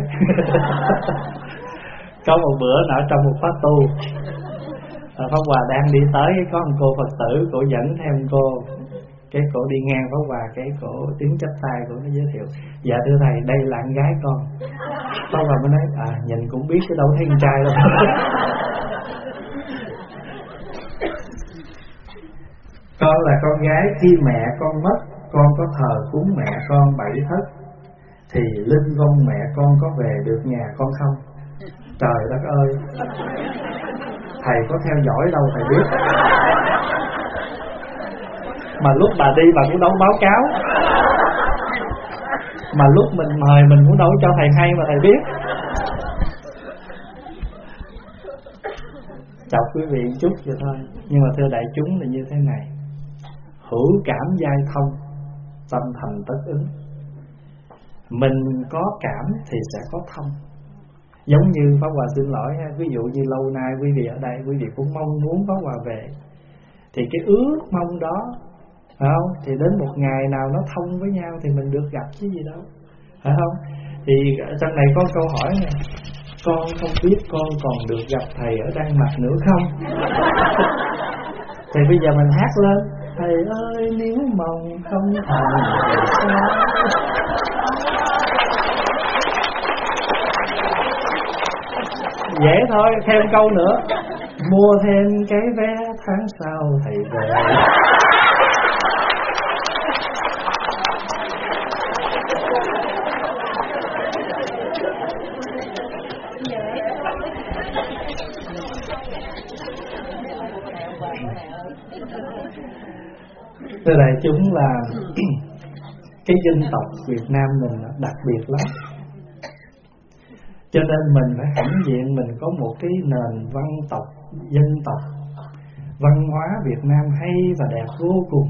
Có một bữa ở trong một khóa tu, Pháp Hòa đang đi tới, có một cô Phật tử, cô dẫn theo một cô Cái cổ đi ngang Pháp Hòa, cái cổ tiếng chắp tay, cổ nó giới thiệu: dạ thưa thầy, đây là con gái con. Pháp Hòa mới nói: à nhìn cũng biết chứ đâu thấy con trai đâu. Con là con gái, khi mẹ con mất, con có thờ cúng mẹ con bảy thất, thì linh vong mẹ con có về được nhà con không? Trời đất ơi, thầy có theo dõi đâu thầy biết. Mà lúc bà đi bà cũng đâu báo cáo, mà lúc mình mời mình cũng đâu cho thầy hay mà thầy biết. Chào quý vị chút vậy thôi. Nhưng mà thưa đại chúng là như thế này: hữu cảm giai thông, tâm thành tất ứng. Mình có cảm thì sẽ có thông. Giống như Pháp Hòa xin lỗi ha, ví dụ như lâu nay quý vị ở đây, quý vị cũng mong muốn Pháp Hòa về, thì cái ước mong đó, phải không? Thì đến một ngày nào nó thông với nhau thì mình được gặp chứ gì đâu, phải không? Thì trong này có câu hỏi này: con không biết con còn được gặp thầy ở Đan Mạch nữa không? Thì bây giờ mình hát lên: thầy ơi nếu mong không thành thì sao? Dễ thôi, thêm câu nữa: mua thêm cái vé tháng sau thầy về. Thưa đại chúng là cái dân tộc Việt Nam mình đặc biệt lắm, cho nên mình phải hãnh diện mình có một cái nền văn tộc, dân tộc, văn hóa Việt Nam hay và đẹp vô cùng.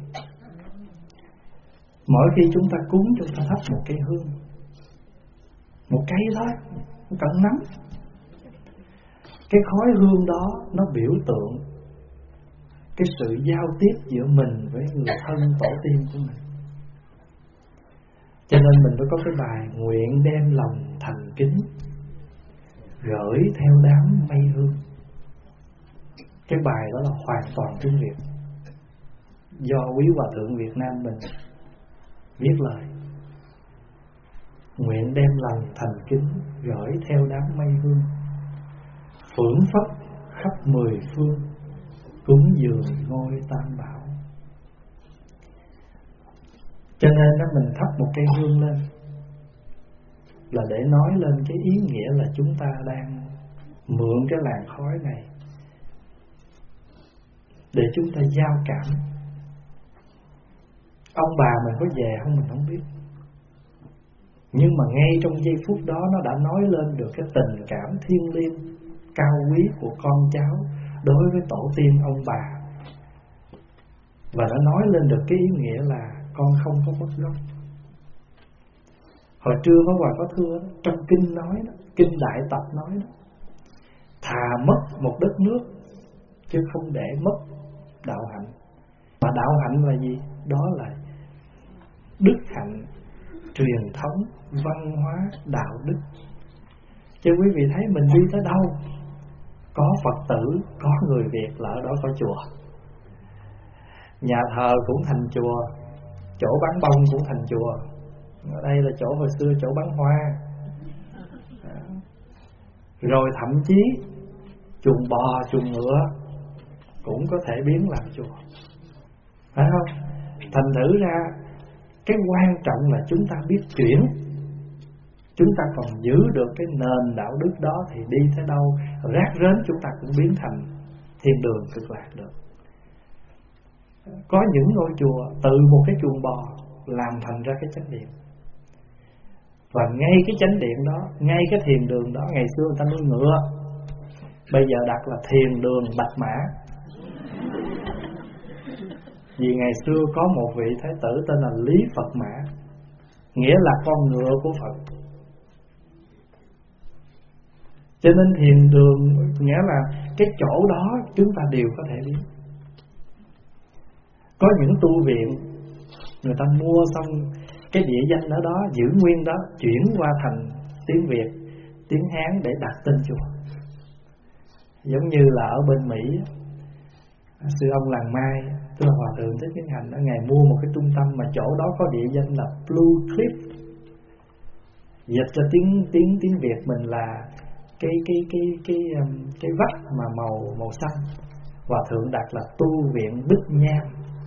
Mỗi khi chúng ta cúng, chúng ta thắp một cây hương, một cây thôi, không cần nắm. Cái khói hương đó nó biểu tượng cái sự giao tiếp giữa mình với người thân tổ tiên của mình. Cho nên mình mới có cái bài: nguyện đem lòng thành kính, gửi theo đám mây hương. Cái bài đó là hoàn toàn tiếng Việt, do quý hòa thượng Việt Nam mình viết lời. Nguyện đem lòng thành kính, gửi theo đám mây hương, phưởng phất khắp mười phương, cúng dường ngôi tam bảo. Cho nên đó, mình thắp một cây hương lên là để nói lên cái ý nghĩa là chúng ta đang mượn cái làn khói này để chúng ta giao cảm. Ông bà mình có về không mình không biết, nhưng mà ngay trong giây phút đó nó đã nói lên được cái tình cảm thiêng liêng cao quý của con cháu đối với tổ tiên ông bà. Và nó nói lên được cái ý nghĩa là con không có mất gốc. Hồi trưa Pháp Hòa có thưa đó, trong kinh nói đó, kinh Đại Tập nói đó, thà mất một đất nước chứ không để mất đạo hạnh. Mà đạo hạnh là gì? Đó là đức hạnh, truyền thống, văn hóa, đạo đức. Chứ quý vị thấy mình đi tới đâu có Phật tử, có người Việt là ở đó có chùa, nhà thờ cũng thành chùa, chỗ bán bông cũng thành chùa. Ở đây là chỗ hồi xưa chỗ bán hoa. Rồi thậm chí chuồng bò, chuồng ngựa cũng có thể biến làm chùa, phải không? Thành thử ra cái quan trọng là chúng ta biết chuyển. Chúng ta còn giữ được cái nền đạo đức đó thì đi tới đâu rác rến chúng ta cũng biến thành thiên đường cực lạc được. Có những ngôi chùa từ một cái chuồng bò làm thành ra cái chánh điện, và ngay cái chánh điện đó, ngay cái thiền đường đó, ngày xưa người ta nuôi ngựa, bây giờ đặt là thiền đường Bạch Mã. Vì ngày xưa có một vị thái tử tên là Lý Phật Mã, nghĩa là con ngựa của Phật. Cho nên thiền đường nghĩa là cái chỗ đó chúng ta đều có thể đi. Có những tu viện người ta mua xong cái địa danh ở đó, giữ nguyên đó, chuyển qua thành tiếng Việt, tiếng Hán để đặt tên chùa. Giống như là ở bên Mỹ, sư ông Làng Mai Tức là Hòa thượng Thích Nhất Hạnh đó, Ngài mua một cái trung tâm mà chỗ đó có địa danh là Blue Cliff. Dịch cho tiếng tiếng tiếng Việt mình là cái cái cái cái cái, cái vách mà màu màu xanh. Hòa thượng đặt là tu viện Bích Nham.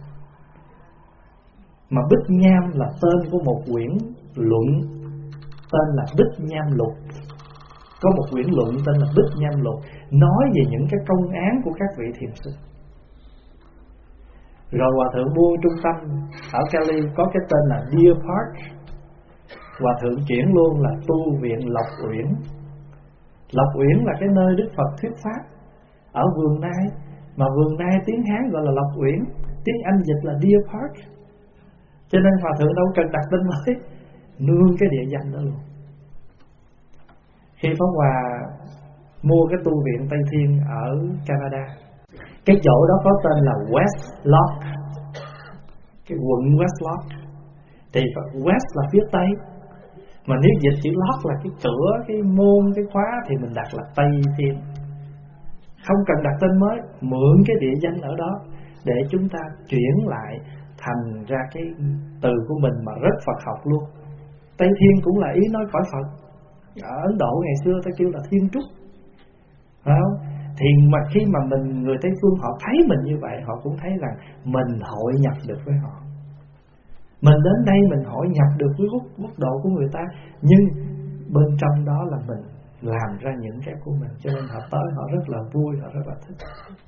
Mà Bích Nham là tên của một quyển luận tên là Bích Nham Lục. Có một quyển luận tên là Bích Nham Lục, nói về những cái công án của các vị thiền sư. Rồi Hòa thượng mua trung tâm ở Cali có cái tên là Deer Park. Hòa thượng chuyển luôn là tu viện Lộc Uyển. Lộc Uyển là cái nơi Đức Phật thuyết pháp ở vườn Nai, mà vườn Nai tiếng Hán gọi là Lộc Uyển, tiếng Anh dịch là Deer Park. Cho nên Hòa thượng đâu cần đặt tên mới, nương cái địa danh đó luôn. Khi Pháp Hòa mua cái tu viện Tây Thiên ở Canada, cái chỗ đó có tên là West Loch, cái quận West Loch. Thì West là phía Tây, mà nếu dịch chữ Loch là cái cửa, cái môn, cái khóa, thì mình đặt là Tây Thiên. Không cần đặt tên mới, mượn cái địa danh ở đó để chúng ta chuyển lại thành ra cái từ của mình mà rất Phật học luôn. Tây Thiên cũng là ý nói cõi Phật. Ở Ấn Độ ngày xưa ta kêu là Thiên Trúc, phải không? Thì mà khi mà mình người Tây phương họ thấy mình như vậy, họ cũng thấy rằng mình hội nhập được với họ. Mình đến đây mình hội nhập được với quốc, quốc độ của người ta, nhưng bên trong đó là mình làm ra những cái của mình, cho nên họ tới họ rất là vui, họ rất là thích.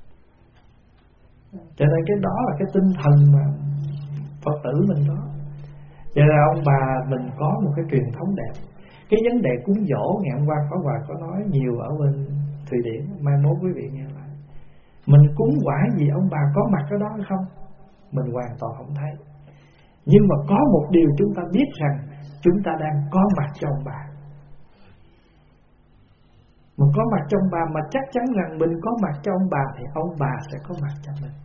Cho nên cái đó là cái tinh thần mà Phật tử mình có. Cho nên ông bà mình có một cái truyền thống đẹp. Cái vấn đề cúng dỗ ngày hôm qua Pháp Hòa có nói nhiều ở bên Thụy Điển, mai mốt quý vị nghe lại. Mình cúng quả gì ông bà có mặt ở đó hay không, mình hoàn toàn không thấy. Nhưng mà có một điều chúng ta biết rằng chúng ta đang có mặt cho ông bà. Mà có mặt cho ông bà, mà chắc chắn rằng mình có mặt cho ông bà thì ông bà sẽ có mặt cho mình.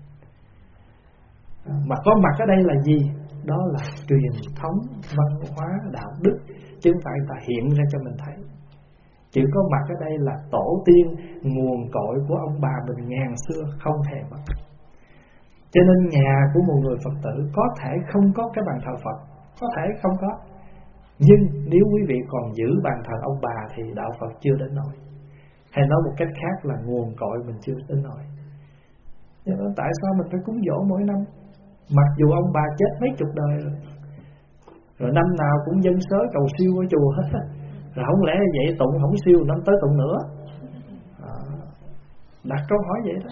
Mà có mặt ở đây là gì? Đó là truyền thống văn hóa đạo đức, chứ không phải ta hiện ra cho mình thấy. Chỉ có mặt ở đây là tổ tiên, nguồn cội của ông bà mình ngàn xưa không hề mất. Cho nên nhà của một người Phật tử có thể không có cái bàn thờ Phật, có thể không có, nhưng nếu quý vị còn giữ bàn thờ ông bà thì đạo Phật chưa đến nỗi. Hay nói một cách khác là nguồn cội mình chưa đến nỗi. Cho nên tại sao mình phải cúng dỗ mỗi năm? Mặc dù ông bà chết mấy chục đời rồi, rồi năm nào cũng dân sớ cầu siêu ở chùa hết. Rồi không lẽ vậy tụng không siêu, năm tới tụng nữa à, đặt câu hỏi vậy đó.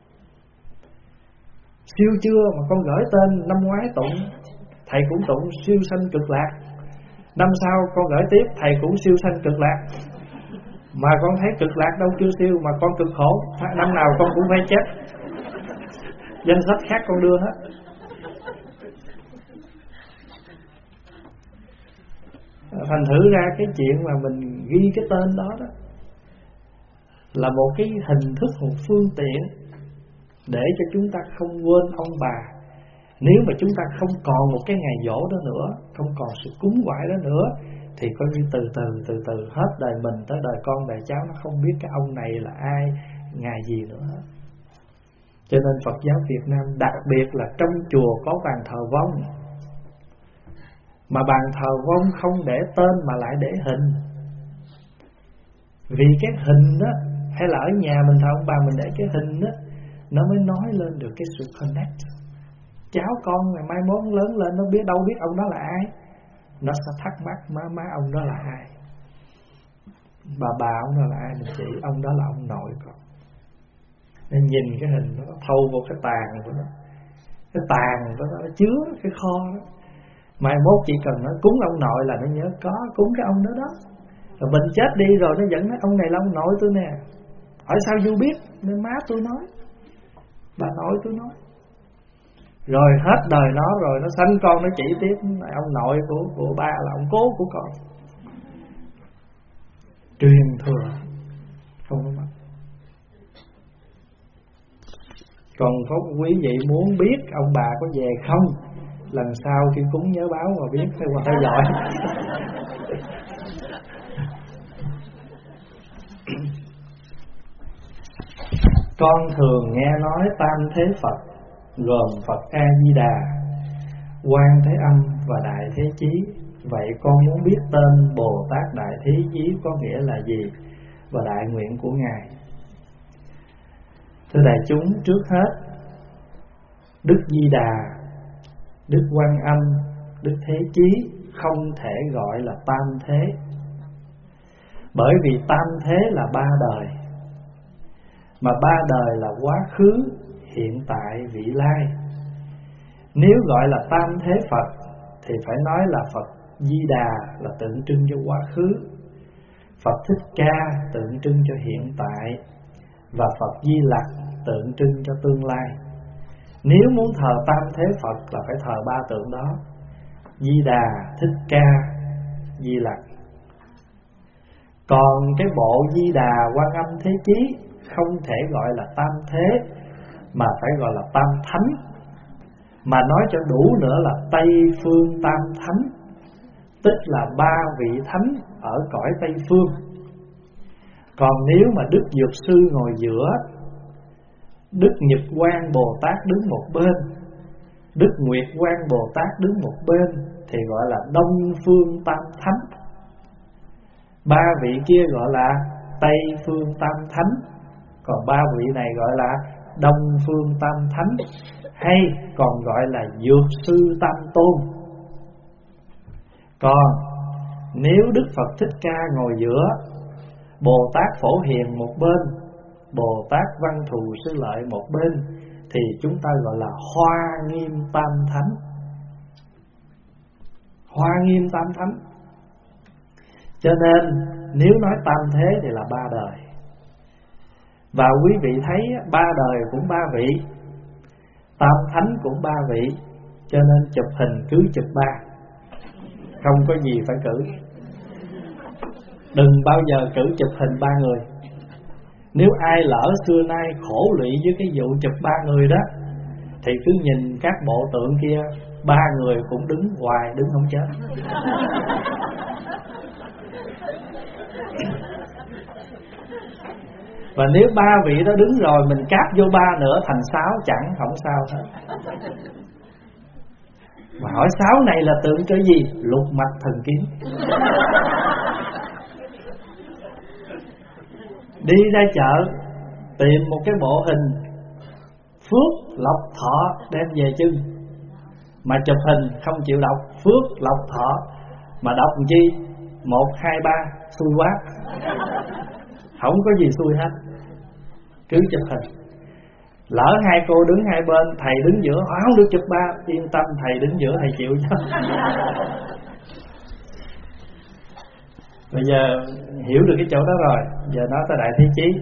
Siêu chưa mà con gửi tên năm ngoái tụng, thầy cũng tụng siêu sanh cực lạc. Năm sau con gửi tiếp, thầy cũng siêu sanh cực lạc. Mà con thấy cực lạc đâu chưa siêu, mà con cực khổ, năm nào con cũng phải chết. Danh sách khác con đưa hết. Thành thử ra cái chuyện mà mình ghi cái tên đó đó là một cái hình thức, một phương tiện để cho chúng ta không quên ông bà. Nếu mà chúng ta không còn một cái ngày dỗ đó nữa, không còn sự cúng quải đó nữa, thì coi như từ từ từ từ hết đời mình tới đời con đời cháu nó không biết cái ông này là ai, ngày gì nữa. Cho nên Phật giáo Việt Nam đặc biệt là trong chùa có bàn thờ vong. Mà bàn thờ vong không để tên mà lại để hình. Vì cái hình đó, hay là ở nhà mình thờ ông bà mình để cái hình đó, nó mới nói lên được cái sự connect. Cháu con ngày mai mốt lớn lên nó biết đâu biết ông đó là ai, nó sẽ thắc mắc má má ông đó là ai, bà bà ông đó là ai, mình chỉ ông đó là ông nội con. Nên nhìn cái hình nó thâu vô cái tàn của nó, cái tàn của nó chứa cái kho đó. Mai mốt chỉ cần nó cúng ông nội là nó nhớ có cúng cái ông đó đó. Rồi mình chết đi rồi nó vẫn nói ông này là ông nội tôi nè. Hỏi sao Du biết? Nên má tôi nói, bà nội tôi nói. Rồi hết đời nó rồi nó sanh con nó chỉ tiếp, ông nội của của ba là ông cố của con. Truyền thừa không có mất. Còn có quý vị muốn biết ông bà có về không, lần sau khi cúng nhớ báo và biết hay qua theo dõi. Con thường nghe nói tam thế Phật, gồm Phật A Di Đà, Quan Thế Âm và Đại Thế Chí. Vậy con muốn biết tên Bồ Tát Đại Thế Chí có nghĩa là gì và đại nguyện của Ngài. Thưa đại chúng, trước hết Đức Di Đà, Đức Quan Âm, Đức Thế Chí không thể gọi là tam thế, bởi vì tam thế là ba đời, mà ba đời là quá khứ, hiện tại, vị lai. Nếu gọi là tam thế Phật thì phải nói là Phật Di Đà là tượng trưng cho quá khứ, Phật Thích Ca tượng trưng cho hiện tại, và Phật Di Lặc tượng trưng cho tương lai. Nếu muốn thờ tam thế Phật là phải thờ ba tượng đó: Di Đà, Thích Ca, Di Lặc. Còn cái bộ Di Đà, Quan Âm, Thế Chí không thể gọi là tam thế, mà phải gọi là tam thánh. Mà nói cho đủ nữa là Tây Phương Tam Thánh, tức là ba vị thánh ở cõi Tây Phương. Còn nếu mà Đức Dược Sư ngồi giữa, Đức Nhật Quang Bồ Tát đứng một bên, Đức Nguyệt Quang Bồ Tát đứng một bên, thì gọi là Đông Phương Tam Thánh. Ba vị kia gọi là Tây Phương Tam Thánh, còn ba vị này gọi là Đông Phương Tam Thánh, hay còn gọi là Dược Sư Tam Tôn. Còn nếu Đức Phật Thích Ca ngồi giữa, Bồ Tát Phổ Hiền một bên, Bồ Tát Văn Thù Sư Lợi một bên, thì chúng ta gọi là Hoa Nghiêm Tam Thánh. Hoa Nghiêm Tam Thánh. Cho nên nếu nói tam thế thì là ba đời. Và quý vị thấy ba đời cũng ba vị, tam thánh cũng ba vị, cho nên chụp hình cứ chụp ba, không có gì phải cử. Đừng bao giờ cử chụp hình ba người. Nếu ai lỡ xưa nay khổ lụy với cái vụ chụp ba người đó, thì cứ nhìn các bộ tượng kia, ba người cũng đứng hoài, đứng không chết. Và nếu ba vị đó đứng rồi, mình cáp vô ba nữa thành sáu, chẳng không sao hết. Mà hỏi sáu này là tượng cho gì? Lục mạch thần kiếm. Đi ra chợ tìm một cái bộ hình Phước Lộc Thọ đem về chân, mà chụp hình không chịu đọc Phước Lộc Thọ, mà đọc làm chi? Một, hai, ba, xui quá. Không có gì xui hết, cứ chụp hình. Lỡ hai cô đứng hai bên, thầy đứng giữa, họ không được chụp ba. Yên tâm, thầy đứng giữa thầy chịu chứ. Bây giờ hiểu được cái chỗ đó rồi, giờ nói tới Đại Thế Chí.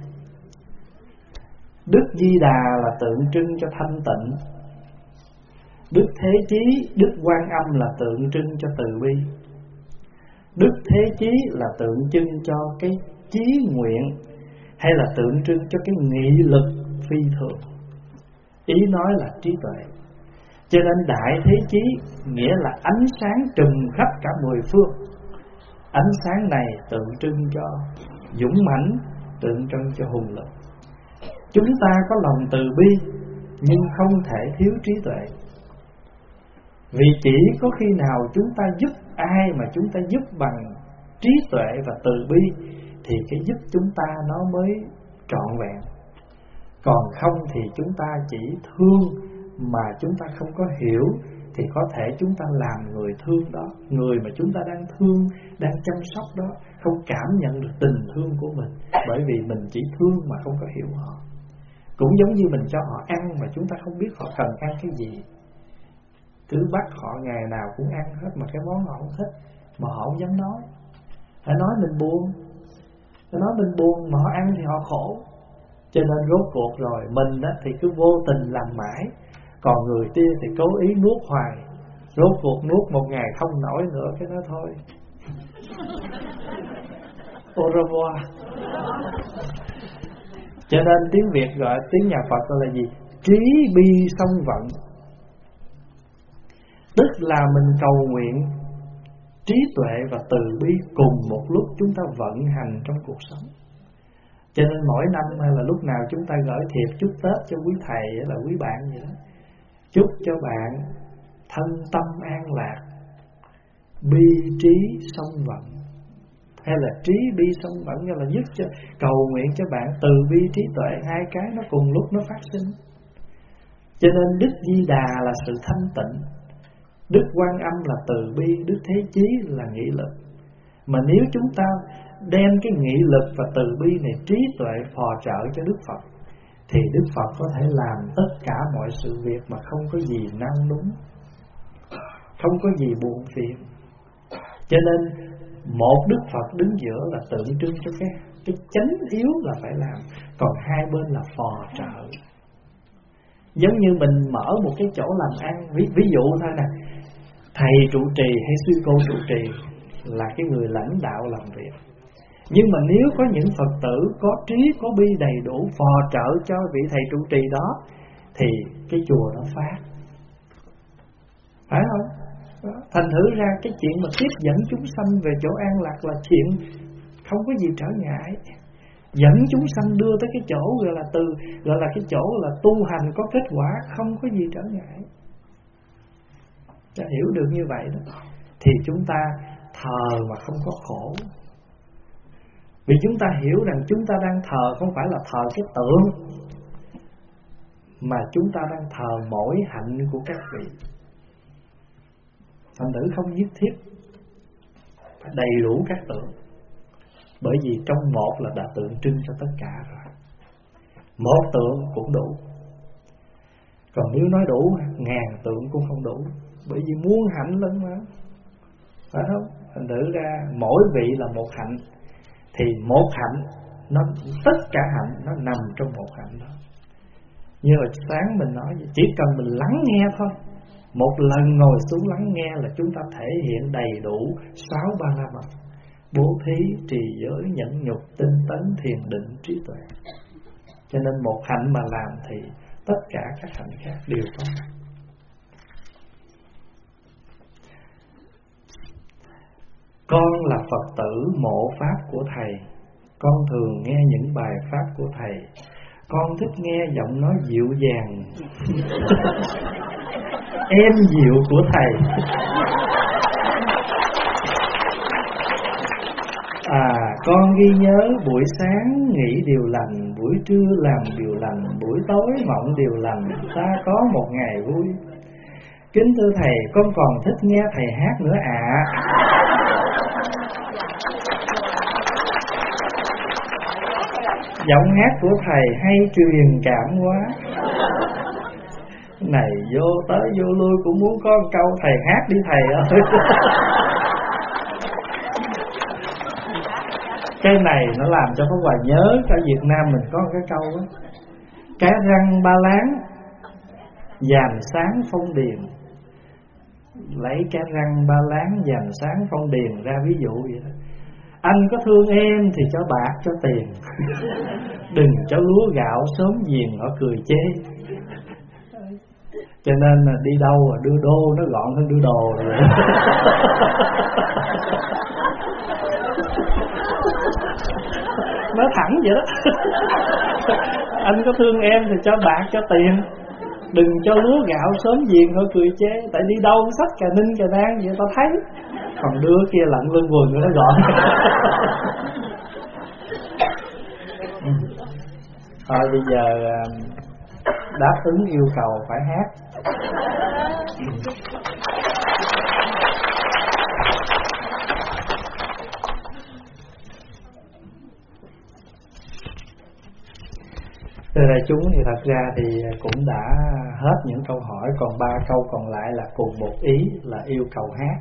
Đức Di Đà là tượng trưng cho thanh tịnh, Đức Thế Chí, Đức Quan Âm là tượng trưng cho từ bi, Đức Thế Chí là tượng trưng cho cái chí nguyện, hay là tượng trưng cho cái nghị lực phi thường. Ý nói là trí tuệ. Cho nên Đại Thế Chí nghĩa là ánh sáng trùm khắp cả mười phương. Ánh sáng này tượng trưng cho dũng mãnh, tượng trưng cho hùng lực. Chúng ta có lòng từ bi, nhưng không thể thiếu trí tuệ. Vì chỉ có khi nào chúng ta giúp ai mà chúng ta giúp bằng trí tuệ và từ bi, thì cái giúp chúng ta nó mới trọn vẹn. Còn không thì chúng ta chỉ thương mà chúng ta không có hiểu, thì có thể chúng ta làm người thương đó, người mà chúng ta đang thương, đang chăm sóc đó, không cảm nhận được tình thương của mình, bởi vì mình chỉ thương mà không có hiểu họ. Cũng giống như mình cho họ ăn mà chúng ta không biết họ cần ăn cái gì, cứ bắt họ ngày nào cũng ăn hết mà cái món họ không thích, mà họ không dám nói. Hãy nói mình buồn, hãy nói mình buồn mà họ ăn thì họ khổ. Cho nên rốt cuộc rồi mình đó thì cứ vô tình làm mãi, còn người kia thì cố ý nuốt hoài. Rốt cuộc nuốt một ngày không nổi nữa, cái đó thôi, au revoir. Cho nên tiếng Việt gọi, tiếng nhà Phật gọi là gì? Trí bi song vận. Tức là mình cầu nguyện trí tuệ và từ bi cùng một lúc chúng ta vận hành trong cuộc sống. Cho nên mỗi năm hay là lúc nào chúng ta gửi thiệp chúc Tết cho quý thầy hay là quý bạn vậy đó. Chúc cho bạn thân tâm an lạc, bi trí song vận, hay là trí bi song vận, như là giúp cho cầu nguyện cho bạn từ bi trí tuệ hai cái nó cùng lúc nó phát sinh. Cho nên Đức Di Đà là sự thanh tịnh, Đức Quan Âm là từ bi, Đức Thế Chí là nghị lực. Mà nếu chúng ta đem cái nghị lực và từ bi này, trí tuệ phò trợ cho Đức Phật, thì Đức Phật có thể làm tất cả mọi sự việc mà không có gì nao núng, không có gì buồn phiền. Cho nên một Đức Phật đứng giữa là tượng trưng cho cái cái chánh yếu là phải làm, còn hai bên là phò trợ. Giống như mình mở một cái chỗ làm ăn, ví, ví dụ thôi nè, thầy trụ trì hay sư cô trụ trì là cái người lãnh đạo làm việc. Nhưng mà nếu có những Phật tử có trí, có bi đầy đủ phò trợ cho vị thầy trụ trì đó, thì cái chùa nó phát. Phải không? Đó. Thành thử ra cái chuyện mà tiếp dẫn chúng sanh về chỗ an lạc là chuyện không có gì trở ngại. Dẫn chúng sanh đưa tới cái chỗ gọi là từ gọi là cái chỗ là tu hành có kết quả, không có gì trở ngại. Đã hiểu được như vậy đó, thì chúng ta thờ mà không có khổ. Vì chúng ta hiểu rằng chúng ta đang thờ không phải là thờ cái tượng, mà chúng ta đang thờ mỗi hạnh của các vị. Thành thử không nhất thiết phải đầy đủ các tượng, bởi vì trong một là đã tượng trưng cho tất cả rồi. Một tượng cũng đủ. Còn nếu nói đủ, ngàn tượng cũng không đủ, bởi vì muôn hạnh lắm mà, phải không? Thành thử ra mỗi vị là một hạnh, thì một hạnh nó tất cả hạnh nó nằm trong một hạnh đó. Như là sáng mình nói, chỉ cần mình lắng nghe thôi, một lần ngồi xuống lắng nghe là chúng ta thể hiện đầy đủ sáu ba la mật: bố thí, trì giới, nhẫn nhục, tinh tấn, thiền định, trí tuệ. Cho nên một hạnh mà làm thì tất cả các hạnh khác đều có. Con là Phật tử mộ pháp của thầy, con thường nghe những bài pháp của thầy. Con thích nghe giọng nói dịu dàng êm dịu của thầy. À, con ghi nhớ buổi sáng nghĩ điều lành, buổi trưa làm điều lành, buổi tối mộng điều lành, ta có một ngày vui. Kính thưa thầy, con còn thích nghe thầy hát nữa ạ. À. Giọng hát của thầy hay truyền cảm quá. Này vô tới vô lui cũng muốn có một câu thầy hát đi thầy ơi. Cái này nó làm cho Pháp Hòa nhớ cả Việt Nam mình có một cái câu đó: cá răng ba láng, dàn sáng phong điền. Lấy cá răng ba láng, dàn sáng phong điền ra ví dụ vậy đó. Anh có thương em thì cho bạc cho tiền, đừng cho lúa gạo sớm giềng họ cười chê. Cho nên là đi đâu mà đưa đô nó gọn hơn đưa đồ rồi. Nói thẳng vậy đó. Anh có thương em thì cho bạc cho tiền, đừng cho lúa gạo sớm giềng họ cười chê. Tại đi đâu xách cà ninh cà đan vậy tao thấy, còn đứa kia lặn lưng quần nó gọn. Thôi bây giờ đáp ứng yêu cầu phải hát. Thưa đại chúng, thì thật ra thì cũng đã hết những câu hỏi, còn ba câu còn lại là cùng một ý là yêu cầu hát.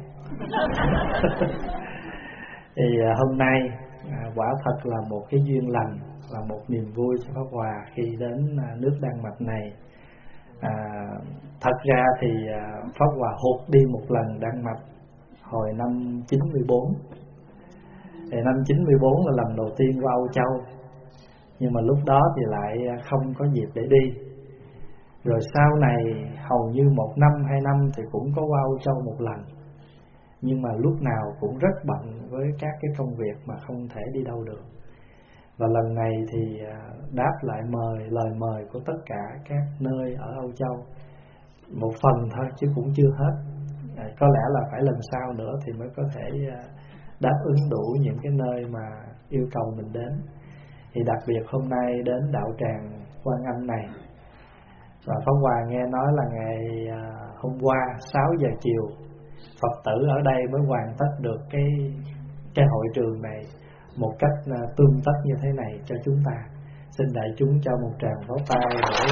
Thì hôm nay quả thật là một cái duyên lành, là một niềm vui cho Pháp Hòa khi đến nước Đan Mạch này. À, thật ra thì Pháp Hòa hụt đi một lần Đan Mạch hồi năm chín mươi bốn. Thì năm chín mươi bốn là lần đầu tiên qua Âu Châu, nhưng mà lúc đó thì lại không có dịp để đi. Rồi sau này hầu như một năm hai năm thì cũng có qua Âu Châu một lần, nhưng mà lúc nào cũng rất bận với các cái công việc mà không thể đi đâu được. Và lần này thì đáp lại mời lời mời của tất cả các nơi ở Âu Châu, một phần thôi chứ cũng chưa hết. À, có lẽ là phải lần sau nữa thì mới có thể đáp ứng đủ những cái nơi mà yêu cầu mình đến. Thì đặc biệt hôm nay đến đạo tràng Quan Âm này, và Pháp Hòa nghe nói là ngày hôm qua sáu giờ chiều Phật tử ở đây mới hoàn tất được cái cái hội trường này một cách tương tất như thế này cho chúng ta. Xin đại chúng cho một tràng pháo tay để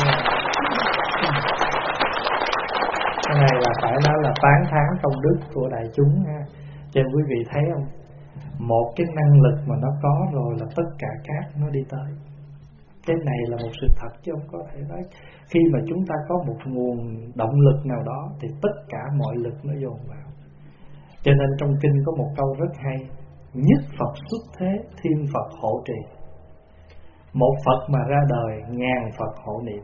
cái này là phải nói là tán thán công đức của đại chúng ha. Cho nên quý vị thấy không, một cái năng lực mà nó có rồi là tất cả các nó đi tới. Cái này là một sự thật chứ không có thể nói. Khi mà chúng ta có một nguồn động lực nào đó thì tất cả mọi lực nó dồn vào. Cho nên trong kinh có một câu rất hay: nhất Phật xuất thế, thiên Phật hộ trì. Một Phật mà ra đời, ngàn Phật hộ niệm.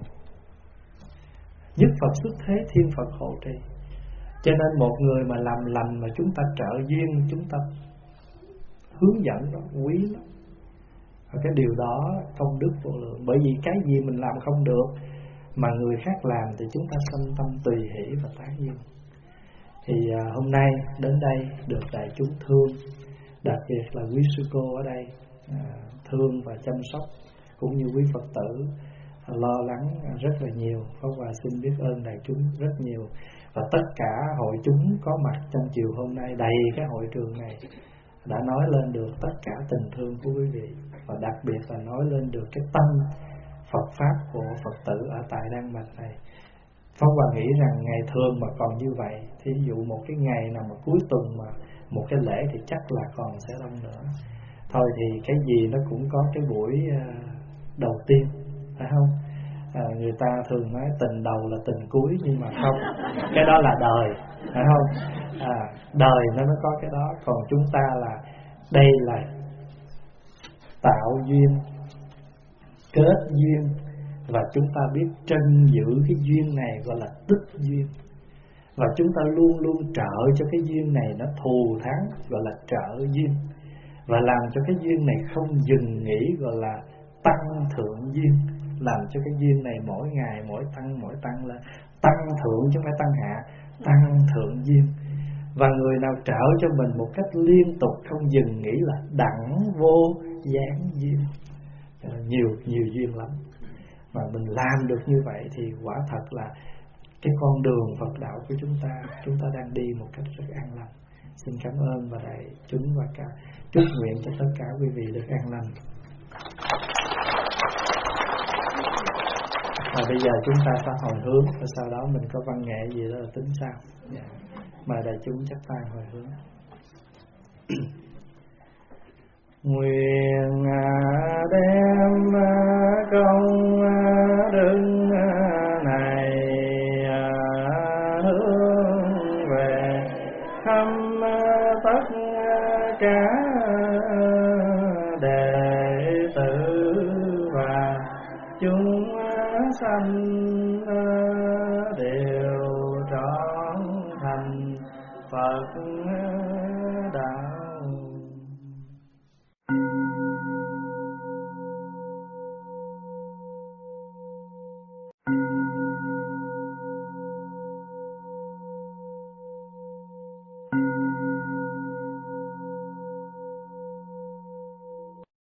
Nhất Phật xuất thế, thiên Phật hộ trì. Cho nên một người mà làm lành mà chúng ta trợ duyên, chúng ta hướng dẫn đó, quý lắm. Và cái điều đó công đức vô lượng. Bởi vì cái gì mình làm không được mà người khác làm thì chúng ta sanh tâm tùy hỷ và tán dương. Thì à, hôm nay đến đây được đại chúng thương, đặc biệt là quý sư cô ở đây à, thương và chăm sóc, cũng như quý Phật tử à, lo lắng rất là nhiều. Pháp Hòa xin biết ơn đại chúng rất nhiều. Và tất cả hội chúng có mặt trong chiều hôm nay, đầy cái hội trường này, đã nói lên được tất cả tình thương của quý vị, và đặc biệt là nói lên được cái tâm Phật Pháp của Phật tử ở tại Đan Mạch này. Pháp Hòa nghĩ rằng ngày thường mà còn như vậy, thí dụ một cái ngày nào mà cuối tuần mà một cái lễ thì chắc là còn sẽ đông nữa. Thôi thì cái gì nó cũng có cái buổi đầu tiên, phải không? À, người ta thường nói tình đầu là tình cuối, nhưng mà không, cái đó là đời, phải không? À, đời nó mới có cái đó. Còn chúng ta là đây là tạo duyên, kết duyên, và chúng ta biết trân giữ cái duyên này gọi là tích duyên. Và chúng ta luôn luôn trợ cho cái duyên này nó thù thắng, gọi là trợ duyên. Và làm cho cái duyên này không dừng nghỉ, gọi là tăng thượng duyên. Làm cho cái duyên này mỗi ngày mỗi tăng mỗi tăng lên. Tăng thượng chứ không phải tăng hạ, tăng thượng duyên. Và người nào trợ cho mình một cách liên tục không dừng nghỉ là đẳng vô gián duyên. Nhiều, nhiều duyên lắm. Mà mình làm được như vậy thì quả thật là cái con đường Phật đạo của chúng ta, chúng ta đang đi một cách rất an lành. Xin cảm ơn và đại chúng và cả chúc nguyện cho tất cả quý vị được an lành. Và bây giờ chúng ta sẽ hồi hướng, và sau đó mình có văn nghệ gì đó là tính sao. Dạ. Mời đại chúng chắp tay hồi hướng. Nguyện đem công đức này hướng về thăm tất cả đệ tử và chúng sanh đều trọn thành Phật